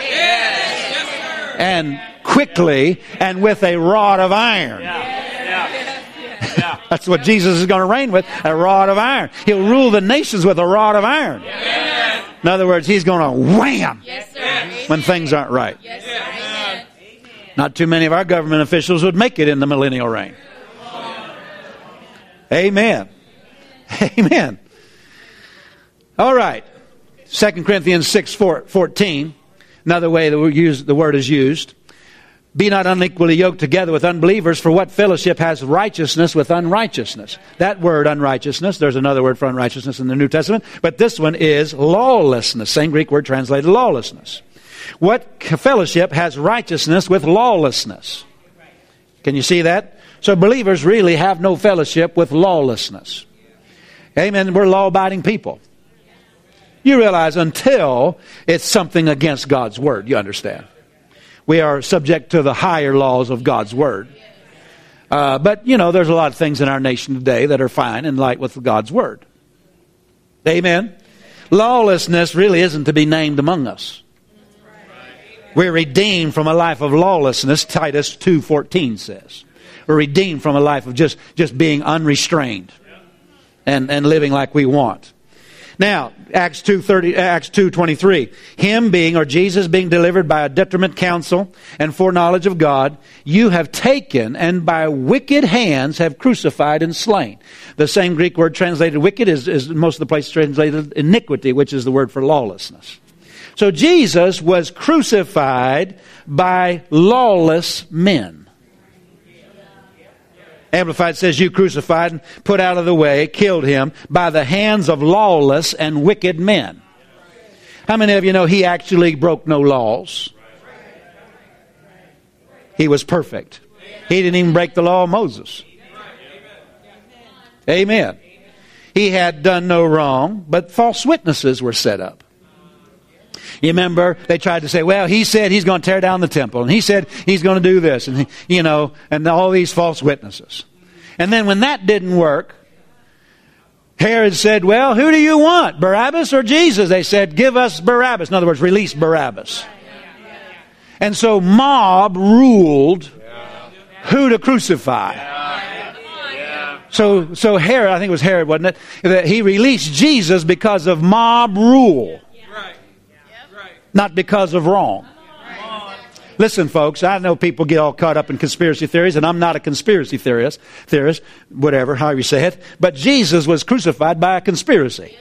and quickly and with a rod of iron. That's what Jesus is going to reign with, a rod of iron. He'll rule the nations with a rod of iron. In other words, he's going to wham when things aren't right. Not too many of our government officials would make it in the millennial reign. Amen. Amen. All right. Second Corinthians six fourteen. Another way that we use, the word is used. Be not unequally yoked together with unbelievers, for what fellowship has righteousness with unrighteousness? That word unrighteousness, there's another word for unrighteousness in the New Testament, but this one is lawlessness. Same Greek word translated lawlessness. What fellowship has righteousness with lawlessness? Can you see that? So believers really have no fellowship with lawlessness. Amen. We're law-abiding people. You realize until it's something against God's Word, you understand. We are subject to the higher laws of God's Word. Uh, but, you know, there's a lot of things in our nation today that are fine in light with God's Word. Amen. Lawlessness really isn't to be named among us. We're redeemed from a life of lawlessness, Titus two fourteen says. We're redeemed from a life of just, just being unrestrained and, and living like we want. Now, Acts two thirty, Acts two twenty-three. Him being, or Jesus being delivered by a detriment counsel and foreknowledge of God, you have taken and by wicked hands have crucified and slain. The same Greek word translated wicked is, is most of the places translated iniquity, which is the word for lawlessness. So Jesus was crucified by lawless men. Amplified says, you crucified and put out of the way, killed him by the hands of lawless and wicked men. How many of you know he actually broke no laws? He was perfect. He didn't even break the law of Moses. Amen. He had done no wrong, but false witnesses were set up. You remember, they tried to say, well, he said he's going to tear down the temple, and he said he's going to do this, and, you know, and all these false witnesses. And then when that didn't work, Herod said, well, who do you want, Barabbas or Jesus? They said, give us Barabbas. In other words, release Barabbas. And so mob ruled who to crucify. So, so Herod, I think it was Herod, wasn't it? That he released Jesus because of mob rule. Not because of wrong. Listen, folks, I know people get all caught up in conspiracy theories, and I'm not a conspiracy theorist, theorist, whatever, however you say it. But Jesus was crucified by a conspiracy.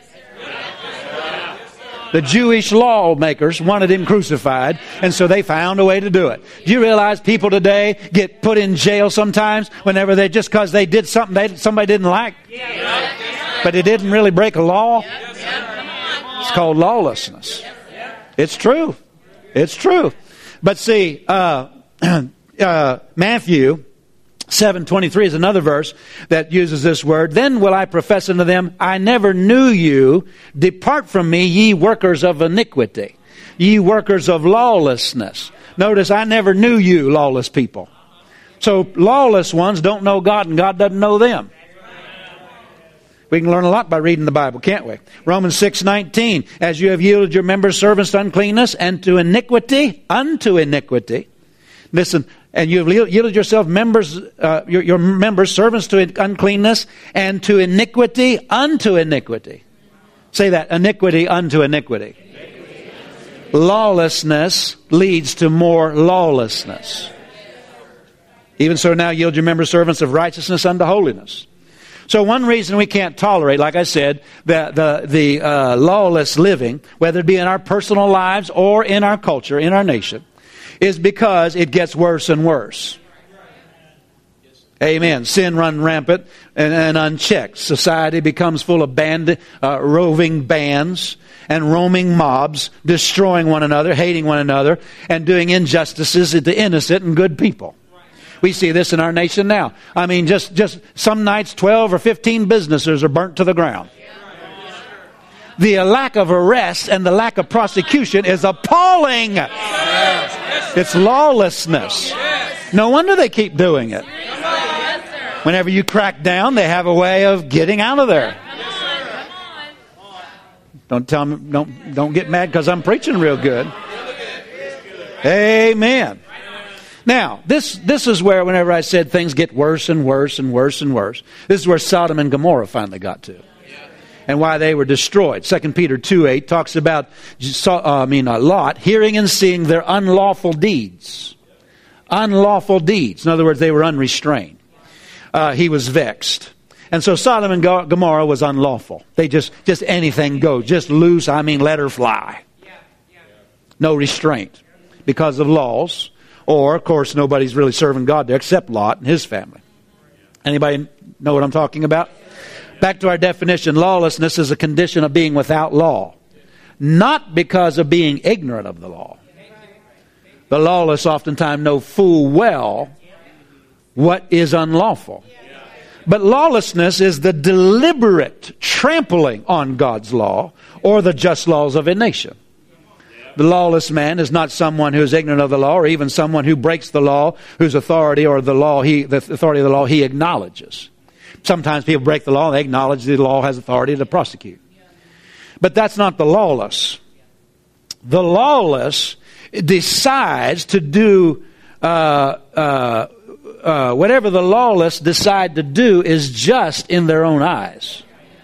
The Jewish lawmakers wanted him crucified, and so they found a way to do it. Do you realize people today get put in jail sometimes whenever they, just because they did something they, somebody didn't like? But it didn't really break a law? It's called lawlessness. It's true. It's true. But see, uh, uh, Matthew seven twenty-three is another verse that uses this word. Then will I profess unto them, I never knew you. Depart from me, ye workers of iniquity, ye workers of lawlessness. Notice, I never knew you, lawless people. So lawless ones don't know God, and God doesn't know them. We can learn a lot by reading the Bible, can't we? Romans six nineteen. As you have yielded your members servants to uncleanness and to iniquity, unto iniquity. Listen, and you have yielded yourself members, uh, your, your members servants to uncleanness and to iniquity, unto iniquity. Say that, iniquity unto iniquity. Lawlessness leads to more lawlessness. Even so now yield your members servants of righteousness unto holiness. So one reason we can't tolerate, like I said, the the, the uh, lawless living, whether it be in our personal lives or in our culture, in our nation, is because it gets worse and worse. Amen. Sin run rampant and, and unchecked. Society becomes full of band, uh, roving bands and roaming mobs, destroying one another, hating one another, and doing injustices to innocent and good people. We see this in our nation now. I mean, just, just some nights, twelve or fifteen businesses are burnt to the ground. The lack of arrest and the lack of prosecution is appalling. It's lawlessness. No wonder they keep doing it. Whenever you crack down, they have a way of getting out of there. Don't tell me, don't, don't get mad because I'm preaching real good. Amen. Now, this, this is where whenever I said things get worse and worse and worse and worse, this is where Sodom and Gomorrah finally got to. And why they were destroyed. Second Peter two eight talks about uh, I mean, uh, Lot hearing and seeing their unlawful deeds. Unlawful deeds. In other words, they were unrestrained. Uh, he was vexed. And so Sodom and Gomorrah was unlawful. They just, just anything goes. Just loose, I mean, let her fly. No restraint. Because of laws. Or, of course, nobody's really serving God there except Lot and his family. Anybody know what I'm talking about? Back to our definition. Lawlessness is a condition of being without law. Not because of being ignorant of the law. The lawless oftentimes know full well what is unlawful. But lawlessness is the deliberate trampling on God's law or the just laws of a nation. The lawless man is not someone who is ignorant of the law or even someone who breaks the law, whose authority or the law he, the authority of the law he acknowledges. Sometimes people break the law and they acknowledge the law has authority to prosecute. But that's not the lawless. The lawless decides to do uh, uh, uh, whatever the lawless decide to do is just in their own eyes.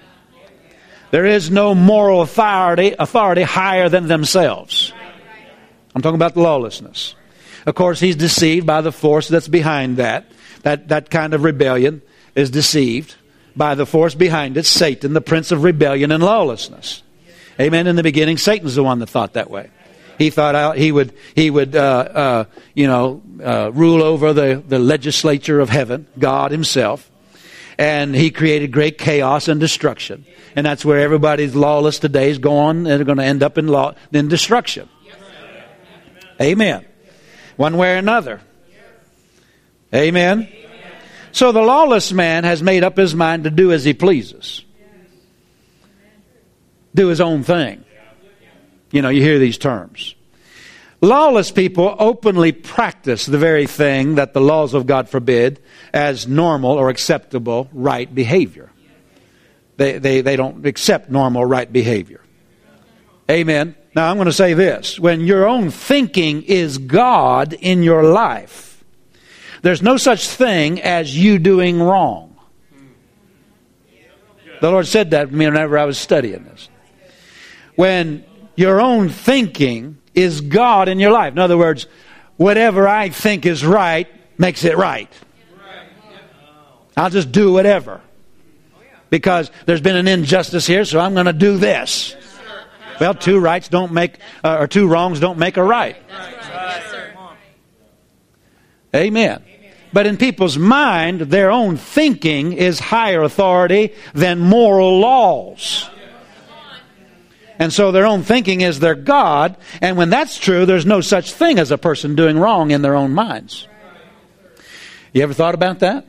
There is no moral authority, authority higher than themselves. I'm talking about the lawlessness. Of course, he's deceived by the force that's behind that. That, that kind of rebellion is deceived by the force behind it, Satan, the prince of rebellion and lawlessness. Amen. In the beginning, Satan's the one that thought that way. He thought out he would he would uh, uh, you know uh, rule over the, the legislature of heaven, God Himself, and he created great chaos and destruction. And that's where everybody's lawless today is going, and they're going to end up in law in destruction. Amen. One way or another. Amen. So the lawless man has made up his mind to do as he pleases. Do his own thing. You know, you hear these terms. Lawless people openly practice the very thing that the laws of God forbid as normal or acceptable right behavior. They, they, they don't accept normal right behavior. Amen. Now I'm going to say this. When your own thinking is God in your life, there's no such thing as you doing wrong. The Lord said that to me whenever I was studying this. When your own thinking is God in your life. In other words, whatever I think is right makes it right. I'll just do whatever. Because there's been an injustice here, so I'm going to do this. Well, two rights don't make, uh, or two wrongs don't make a right. Amen. But in people's mind, their own thinking is higher authority than moral laws. And so their own thinking is their God. And when that's true, there's no such thing as a person doing wrong in their own minds. You ever thought about that?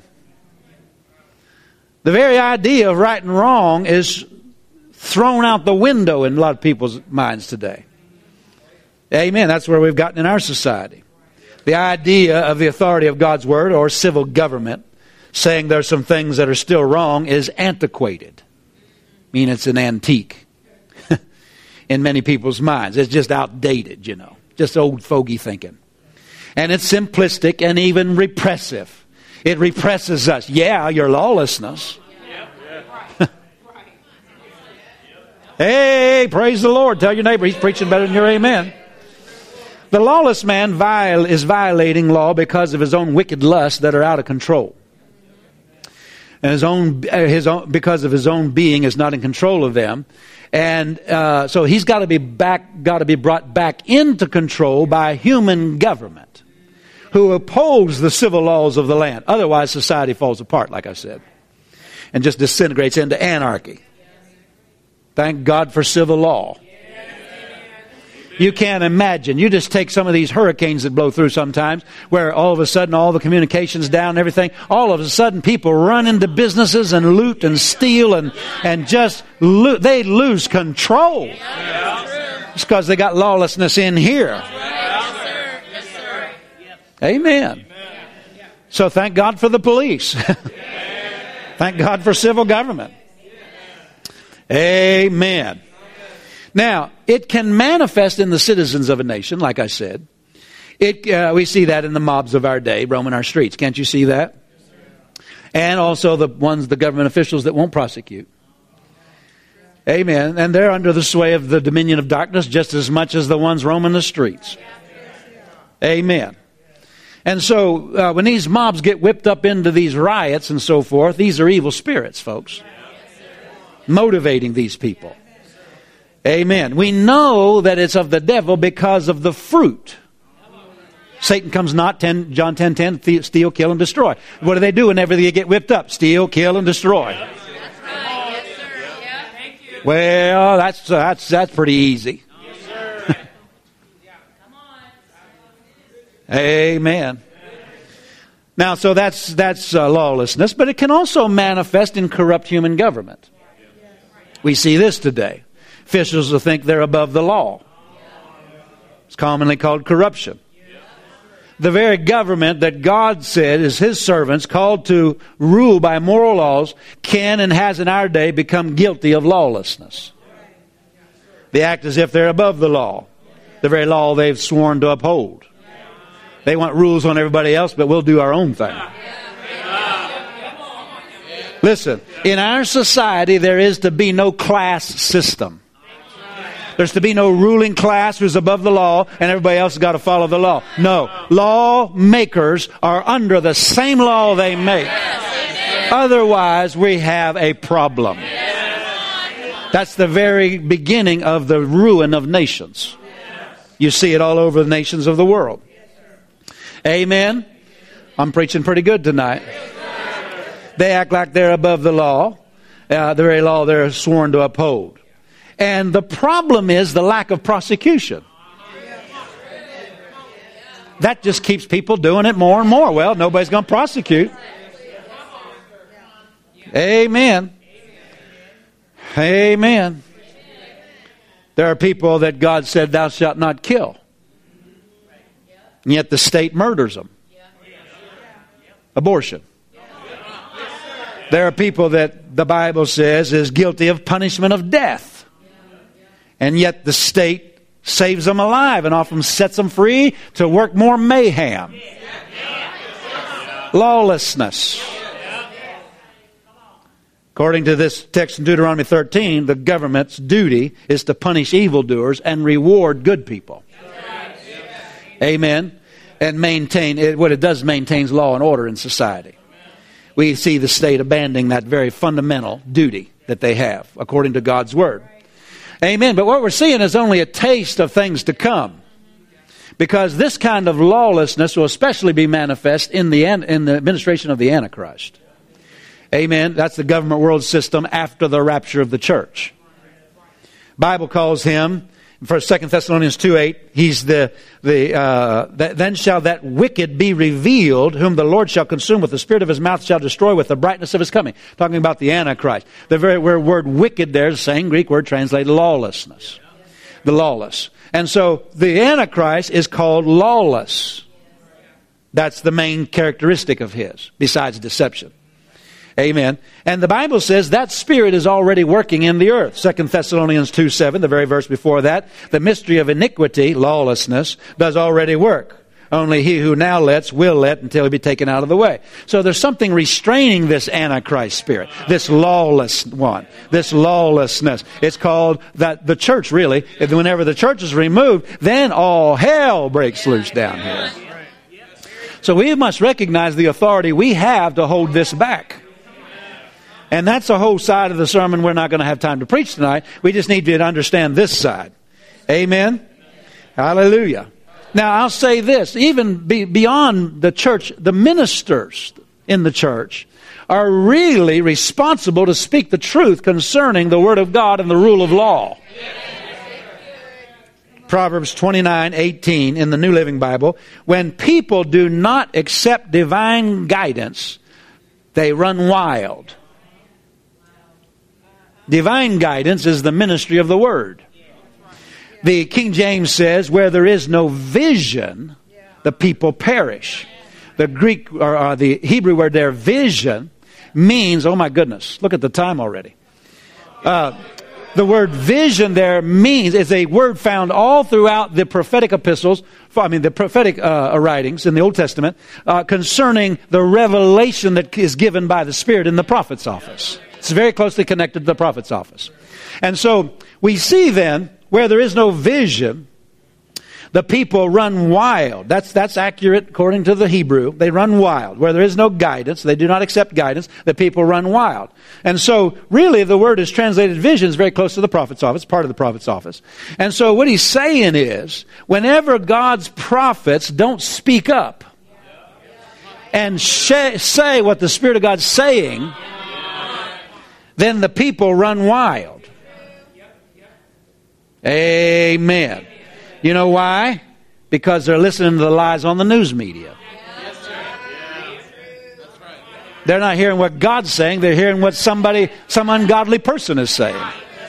The very idea of right and wrong is thrown out the window in a lot of people's minds today. Amen. That's where we've gotten in our society. The idea of the authority of God's Word or civil government saying there's some things that are still wrong is antiquated. I mean, it's an antique. In many people's minds. It's just outdated, you know. Just old fogey thinking. And it's simplistic and even repressive. It represses us. Yeah, your lawlessness. Hey, praise the Lord. Tell your neighbor he's preaching better than your amen. The lawless man viol- is violating law because of his own wicked lusts that are out of control. And his own, his own, because of his own being is not in control of them. And uh, so he's got to be back, got to be brought back into control by human government who oppose the civil laws of the land. Otherwise, society falls apart, like I said, and just disintegrates into anarchy. Thank God for civil law. You can't imagine. You just take some of these hurricanes that blow through sometimes, where all of a sudden all the communications down and everything, all of a sudden people run into businesses and loot and steal and, and just lo- they lose control. It's because they got lawlessness in here. Amen. So thank God for the police. Thank God for civil government. Amen. Now, it can manifest in the citizens of a nation, like I said. It, uh, we see that in the mobs of our day roaming our streets. Can't you see that? And also the ones, the government officials that won't prosecute. Amen. And they're under the sway of the dominion of darkness just as much as the ones roaming the streets. Amen. And so uh, when these mobs get whipped up into these riots and so forth, these are evil spirits, folks, motivating these people. Amen. We know that it's of the devil because of the fruit. Satan comes not, ten, John ten ten, steal, kill, and destroy. What do they do whenever they get whipped up? Steal, kill, and destroy. That's right. Yes, sir. Yeah. Thank you. Well, that's uh, that's that's pretty easy. Yes, sir. Come on. Amen. Now, so that's that's uh, lawlessness, but it can also manifest in corrupt human government. We see this today. Officials will think they're above the law. It's commonly called corruption. The very government that God said is His servants called to rule by moral laws can and has in our day become guilty of lawlessness. They act as if they're above the law, the very law they've sworn to uphold. They want rules on everybody else, but we'll do our own thing. Listen, in our society there is to be no class system. There's to be no ruling class who's above the law and everybody else has got to follow the law. No. Lawmakers are under the same law they make. Otherwise, we have a problem. That's the very beginning of the ruin of nations. You see it all over the nations of the world. Amen? I'm preaching pretty good tonight. They act like they're above the law, uh, the very law they're sworn to uphold. And the problem is the lack of prosecution. That just keeps people doing it more and more. Well, nobody's going to prosecute. Amen. Amen. There are people that God said, thou shalt not kill. And yet the state murders them. Abortion. There are people that the Bible says is guilty of punishment of death. And yet the state saves them alive and often sets them free to work more mayhem. Lawlessness. According to this text in Deuteronomy thirteen, the government's duty is to punish evildoers and reward good people. Amen. And maintain, it, what it does maintains law and order in society. We see the state abandoning that very fundamental duty that they have, according to God's Word. Amen. But what we're seeing is only a taste of things to come. Because this kind of lawlessness will especially be manifest in the, in the administration of the Antichrist. Amen. That's the government world system after the rapture of the church. Bible calls him, for Second Thessalonians two eight, he's the, the uh, that, then shall that wicked be revealed, whom the Lord shall consume with the spirit of his mouth, shall destroy with the brightness of his coming. Talking about the Antichrist. The very word wicked there is the same Greek word translated lawlessness. The lawless. And so the Antichrist is called lawless. That's the main characteristic of his, besides deception. Amen. And the Bible says that spirit is already working in the earth. Second Thessalonians two seven, the very verse before that. The mystery of iniquity, lawlessness, does already work. Only he who now lets will let until he be taken out of the way. So there's something restraining this Antichrist spirit, this lawless one, this lawlessness. It's called that the church, really. Whenever the church is removed, then all hell breaks loose down here. So we must recognize the authority we have to hold this back. And that's a whole side of the sermon we're not going to have time to preach tonight. We just need to understand this side. Amen? Hallelujah. Now, I'll say this, even be, beyond the church, the ministers in the church are really responsible to speak the truth concerning the Word of God and the rule of law. Proverbs twenty-nine eighteen in the New Living Bible, when people do not accept divine guidance, they run wild. Divine guidance is the ministry of the Word. The King James says, where there is no vision, the people perish. The Greek, or uh, the Hebrew word there, vision, means, oh my goodness, look at the time already. Uh, the word vision there means, is a word found all throughout the prophetic epistles, I mean the prophetic uh, writings in the Old Testament, uh, concerning the revelation that is given by the Spirit in the prophet's office. It's very closely connected to the prophet's office. And so we see then, where there is no vision, the people run wild. That's that's accurate according to the Hebrew. They run wild. Where there is no guidance, they do not accept guidance, the people run wild. And so really the word is translated vision is very close to the prophet's office, part of the prophet's office. And so what he's saying is, whenever God's prophets don't speak up and sh- say what the Spirit of God's saying, then the people run wild. Amen. You know why? Because they're listening to the lies on the news media. They're not hearing what God's saying. They're hearing what somebody, some ungodly person is saying.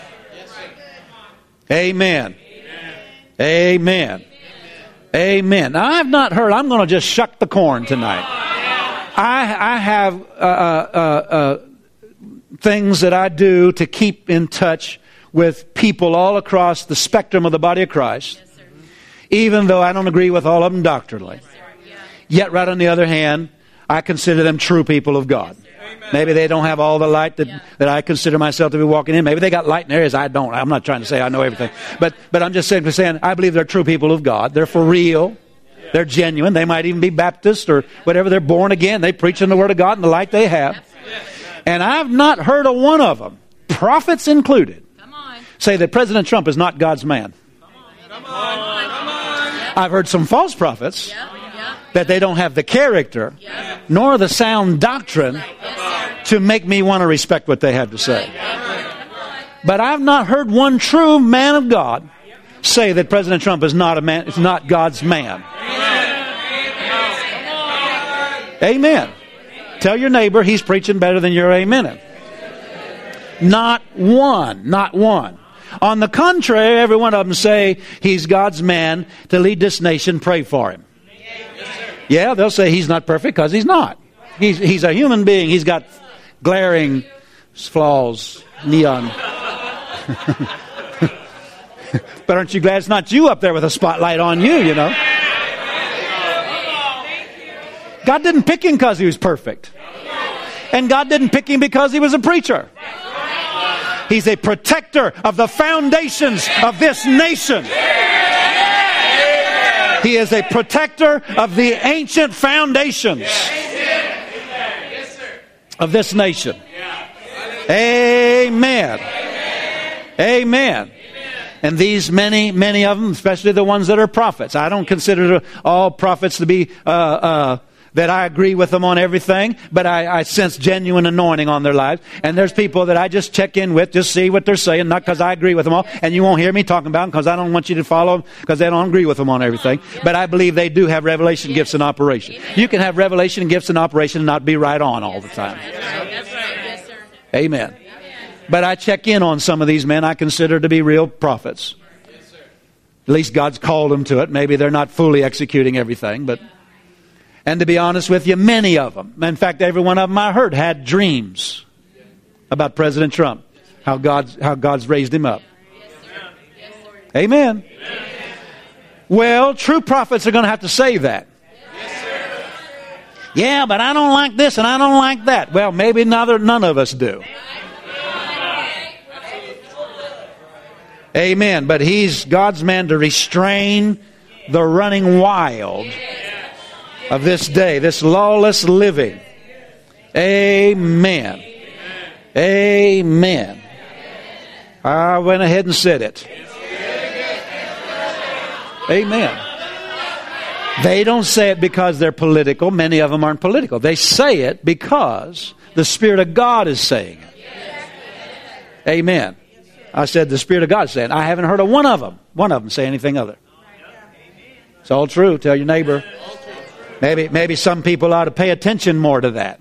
Amen. Amen. Amen. Now, I've not heard. I'm going to just shuck the corn tonight. I, I have uh, uh, uh, things that I do to keep in touch with people all across the spectrum of the body of Christ, yes, even though I don't agree with all of them doctrinally. Yes, yeah. Yet, right on the other hand, I consider them true people of God. Yes, maybe they don't have all the light that, yeah. that I consider myself to be walking in. Maybe they got light in areas I don't. I'm not trying to say I know everything. But, but I'm just simply saying I believe they're true people of God. They're for real. They're genuine. They might even be Baptist or whatever. They're born again. They preach in the Word of God and the light they have. And I've not heard of one of them, prophets included, say that President Trump is not God's man. Come on. Come on. Come on. I've heard some false prophets yep. Yep. that they don't have the character yep. nor the sound doctrine yes, to make me want to respect what they have to say. But I've not heard one true man of God say that President Trump is not a man, is not God's man. Amen. Tell your neighbor he's preaching better than you're amening. Not one. Not one. On the contrary, every one of them say he's God's man to lead this nation. Pray for him. Yeah, they'll say he's not perfect because he's not. He's he's a human being. He's got glaring flaws, neon. But aren't you glad it's not you up there with a spotlight on you, you know? God didn't pick him because he was perfect. And God didn't pick him because he was a preacher. He's a protector of the foundations of this nation. He is a protector of the ancient foundations of this nation. Amen. Amen. And these many, many of them, especially the ones that are prophets. I don't consider all prophets to be uh, uh, that I agree with them on everything, but I, I sense genuine anointing on their lives. And there's people that I just check in with, just see what they're saying, not because I agree with them all. And you won't hear me talking about them because I don't want you to follow them because they don't agree with them on everything. But I believe they do have revelation gifts in operation. You can have revelation gifts in operation and not be right on all the time. Amen. But I check in on some of these men I consider to be real prophets. At least God's called them to it. Maybe they're not fully executing everything, but... And to be honest with you, many of them, in fact, every one of them I heard had dreams about President Trump, how God's, how God's raised him up. Amen. Well, true prophets are going to have to say that. Yes, sir. Yeah, but I don't like this and I don't like that. Well, maybe neither, none of us do. Amen. But he's God's man to restrain the running wild of this day, this lawless living. Amen. Amen. I went ahead and said it. Amen. They don't say it because they're political. Many of them aren't political. They say it because the Spirit of God is saying it. Amen. I said the Spirit of God is saying it. I haven't heard of one of them, one of them say anything other. It's all true. Tell your neighbor. Maybe, maybe some people ought to pay attention more to that.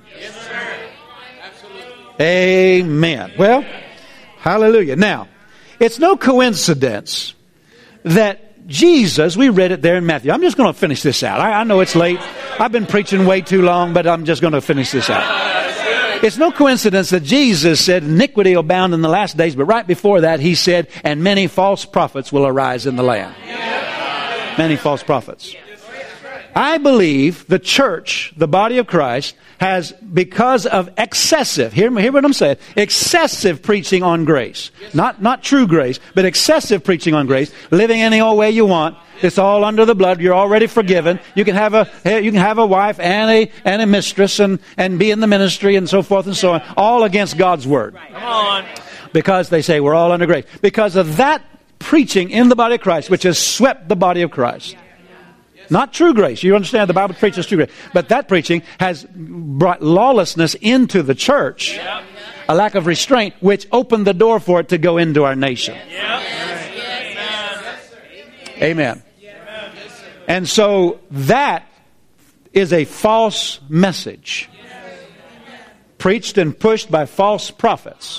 Amen. Well, hallelujah. Now, it's no coincidence that Jesus, we read it there in Matthew. I'm just going to finish this out. I, I know it's late. I've been preaching way too long, but I'm just going to finish this out. It's no coincidence that Jesus said iniquity will abound in the last days, but right before that he said, and many false prophets will arise in the land. Many false prophets. I believe the church, the body of Christ, has, because of excessive, hear, hear what I'm saying, excessive preaching on grace. Not, not true grace, but excessive preaching on grace. Living any old way you want. It's all under the blood. You're already forgiven. You can have a, you can have a wife and a, and a mistress and, and be in the ministry and so forth and so on. All against God's word. Come on. Because they say we're all under grace. Because of that preaching in the body of Christ, which has swept the body of Christ. Not true grace. You understand the Bible preaches true grace. But that preaching has brought lawlessness into the church. Yep. A lack of restraint, which opened the door for it to go into our nation. Yep. Yes. Amen. Amen. And so that is a false message. Preached and pushed by false prophets.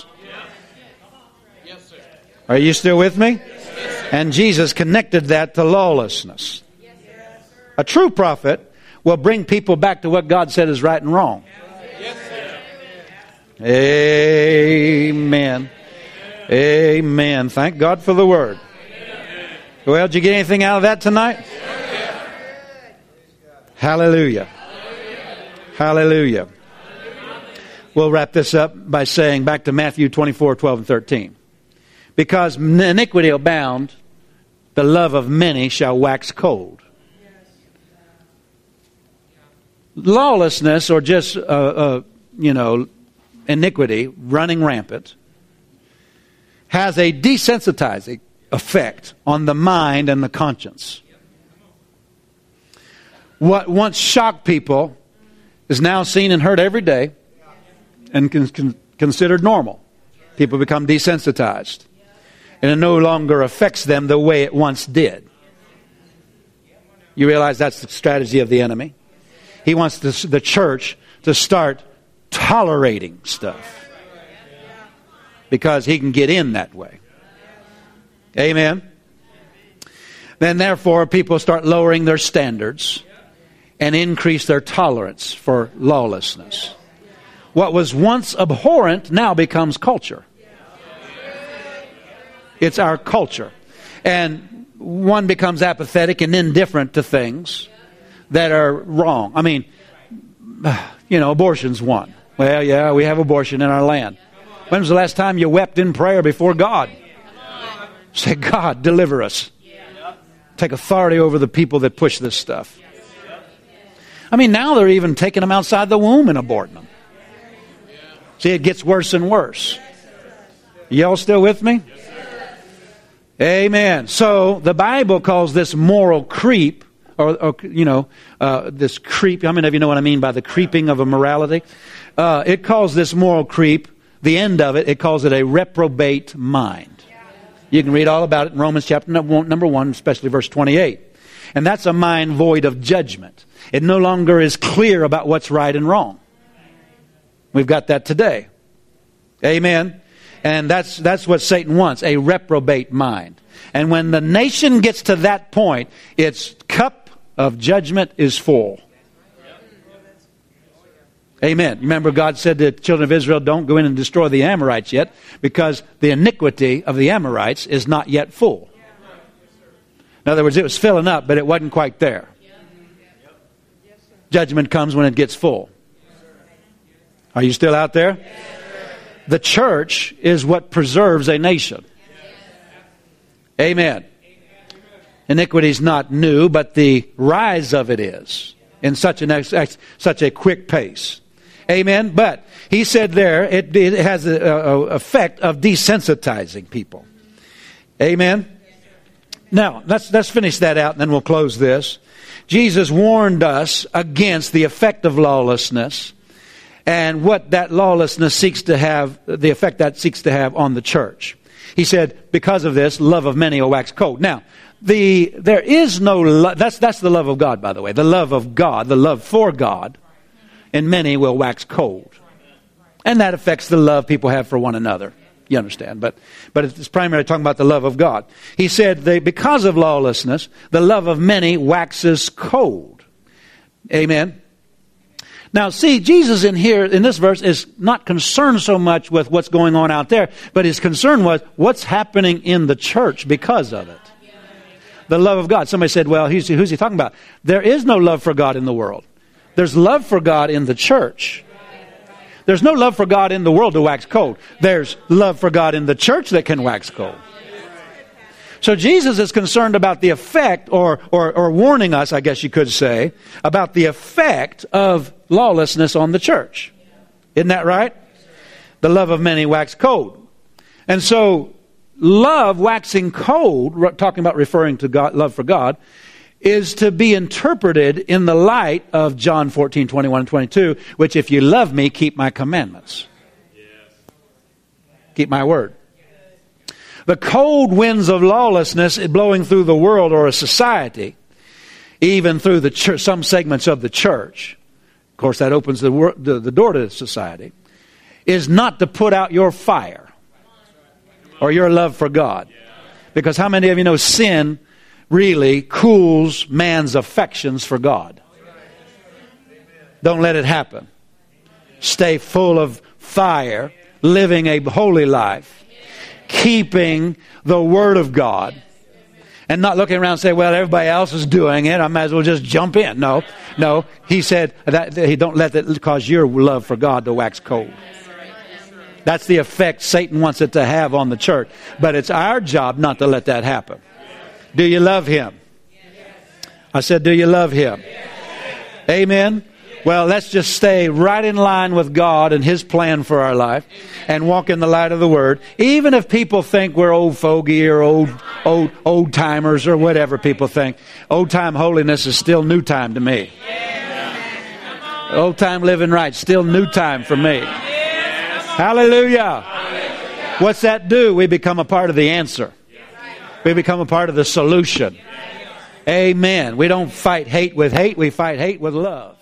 Are you still with me? And Jesus connected that to lawlessness. A true prophet will bring people back to what God said is right and wrong. Amen. Amen. Thank God for the word. Well, did you get anything out of that tonight? Hallelujah. Hallelujah. We'll wrap this up by saying back to Matthew twenty-four, twelve, and thirteen. Because iniquity abound, the love of many shall wax cold. Lawlessness, or just, uh, uh, you know, iniquity running rampant, has a desensitizing effect on the mind and the conscience. What once shocked people is now seen and heard every day and con- con- considered normal. People become desensitized. And it no longer affects them the way it once did. You realize that's the strategy of the enemy? He wants the, the church to start tolerating stuff. Because he can get in that way. Amen? Then therefore people start lowering their standards and increase their tolerance for lawlessness. What was once abhorrent now becomes culture. It's our culture. And one becomes apathetic and indifferent to things that are wrong. I mean, you know, abortion's one. Well, yeah, we have abortion in our land. When was the last time you wept in prayer before God? Say, God, deliver us. Take authority over the people that push this stuff. I mean, now they're even taking them outside the womb and aborting them. See, it gets worse and worse. Y'all still with me? Amen. So the Bible calls this moral creep, or, or you know, uh, this creep. How many of you know what I mean by the creeping of a morality? Uh, it calls this moral creep, the end of it, it calls it a reprobate mind. You can read all about it in Romans chapter number one, especially verse twenty-eight. And that's a mind void of judgment. It no longer is clear about what's right and wrong. We've got that today. Amen. And that's that's what Satan wants, a reprobate mind. And when the nation gets to that point, its cup of judgment is full. Amen. Remember, God said to the children of Israel, don't go in and destroy the Amorites yet, because the iniquity of the Amorites is not yet full. In other words, it was filling up, but it wasn't quite there. Judgment comes when it gets full. Are you still out there? The church is what preserves a nation. Amen. Iniquity is not new, but the rise of it is in such an ex, ex, such a quick pace. Amen. But he said there it, it has a, a, a effect of desensitizing people. Amen. Now let's let's finish that out, and then we'll close this. Jesus warned us against the effect of lawlessness and what that lawlessness seeks to have, the effect that seeks to have on the church. He said, because of this, love of many will wax cold. Now, the there is no lo- that's that's the love of God, by the way. The love of God, the love for God, and many will wax cold. And that affects the love people have for one another. You understand? But but it's primarily talking about the love of God. He said, they, because of lawlessness, the love of many waxes cold. Amen. Now, see, Jesus in here, in this verse, is not concerned so much with what's going on out there, but his concern was what's happening in the church because of it. The love of God. Somebody said, well, who's, who's he talking about? There is no love for God in the world. There's love for God in the church. There's no love for God in the world to wax cold. There's love for God in the church that can wax cold. So Jesus is concerned about the effect, or, or, or warning us, I guess you could say, about the effect of lawlessness on the church. Isn't that right? The love of many wax cold. And so, love waxing cold, talking about referring to God, love for God, is to be interpreted in the light of John fourteen, twenty-one and twenty-two, which, if you love me, keep my commandments. Keep my word. The cold winds of lawlessness blowing through the world or a society, even through the church, some segments of the church, of course that opens the, wor- the, the door to society, is not to put out your fire or your love for God. Because how many of you know sin really cools man's affections for God? Don't let it happen. Stay full of fire, living a holy life, keeping the Word of God, and not looking around and say, well, everybody else is doing it, I might as well just jump in. No, no. He said, that, he don't let that cause your love for God to wax cold. That's the effect Satan wants it to have on the church. But it's our job not to let that happen. Do you love Him? I said, do you love Him? Amen. Well, let's just stay right in line with God and His plan for our life and walk in the light of the Word. Even if people think we're old fogey or old old old timers or whatever people think. Old time holiness is still new time to me. Old time living right, still new time for me. Hallelujah. What's that do? We become a part of the answer. We become a part of the solution. Amen. We don't fight hate with hate. We fight hate with love.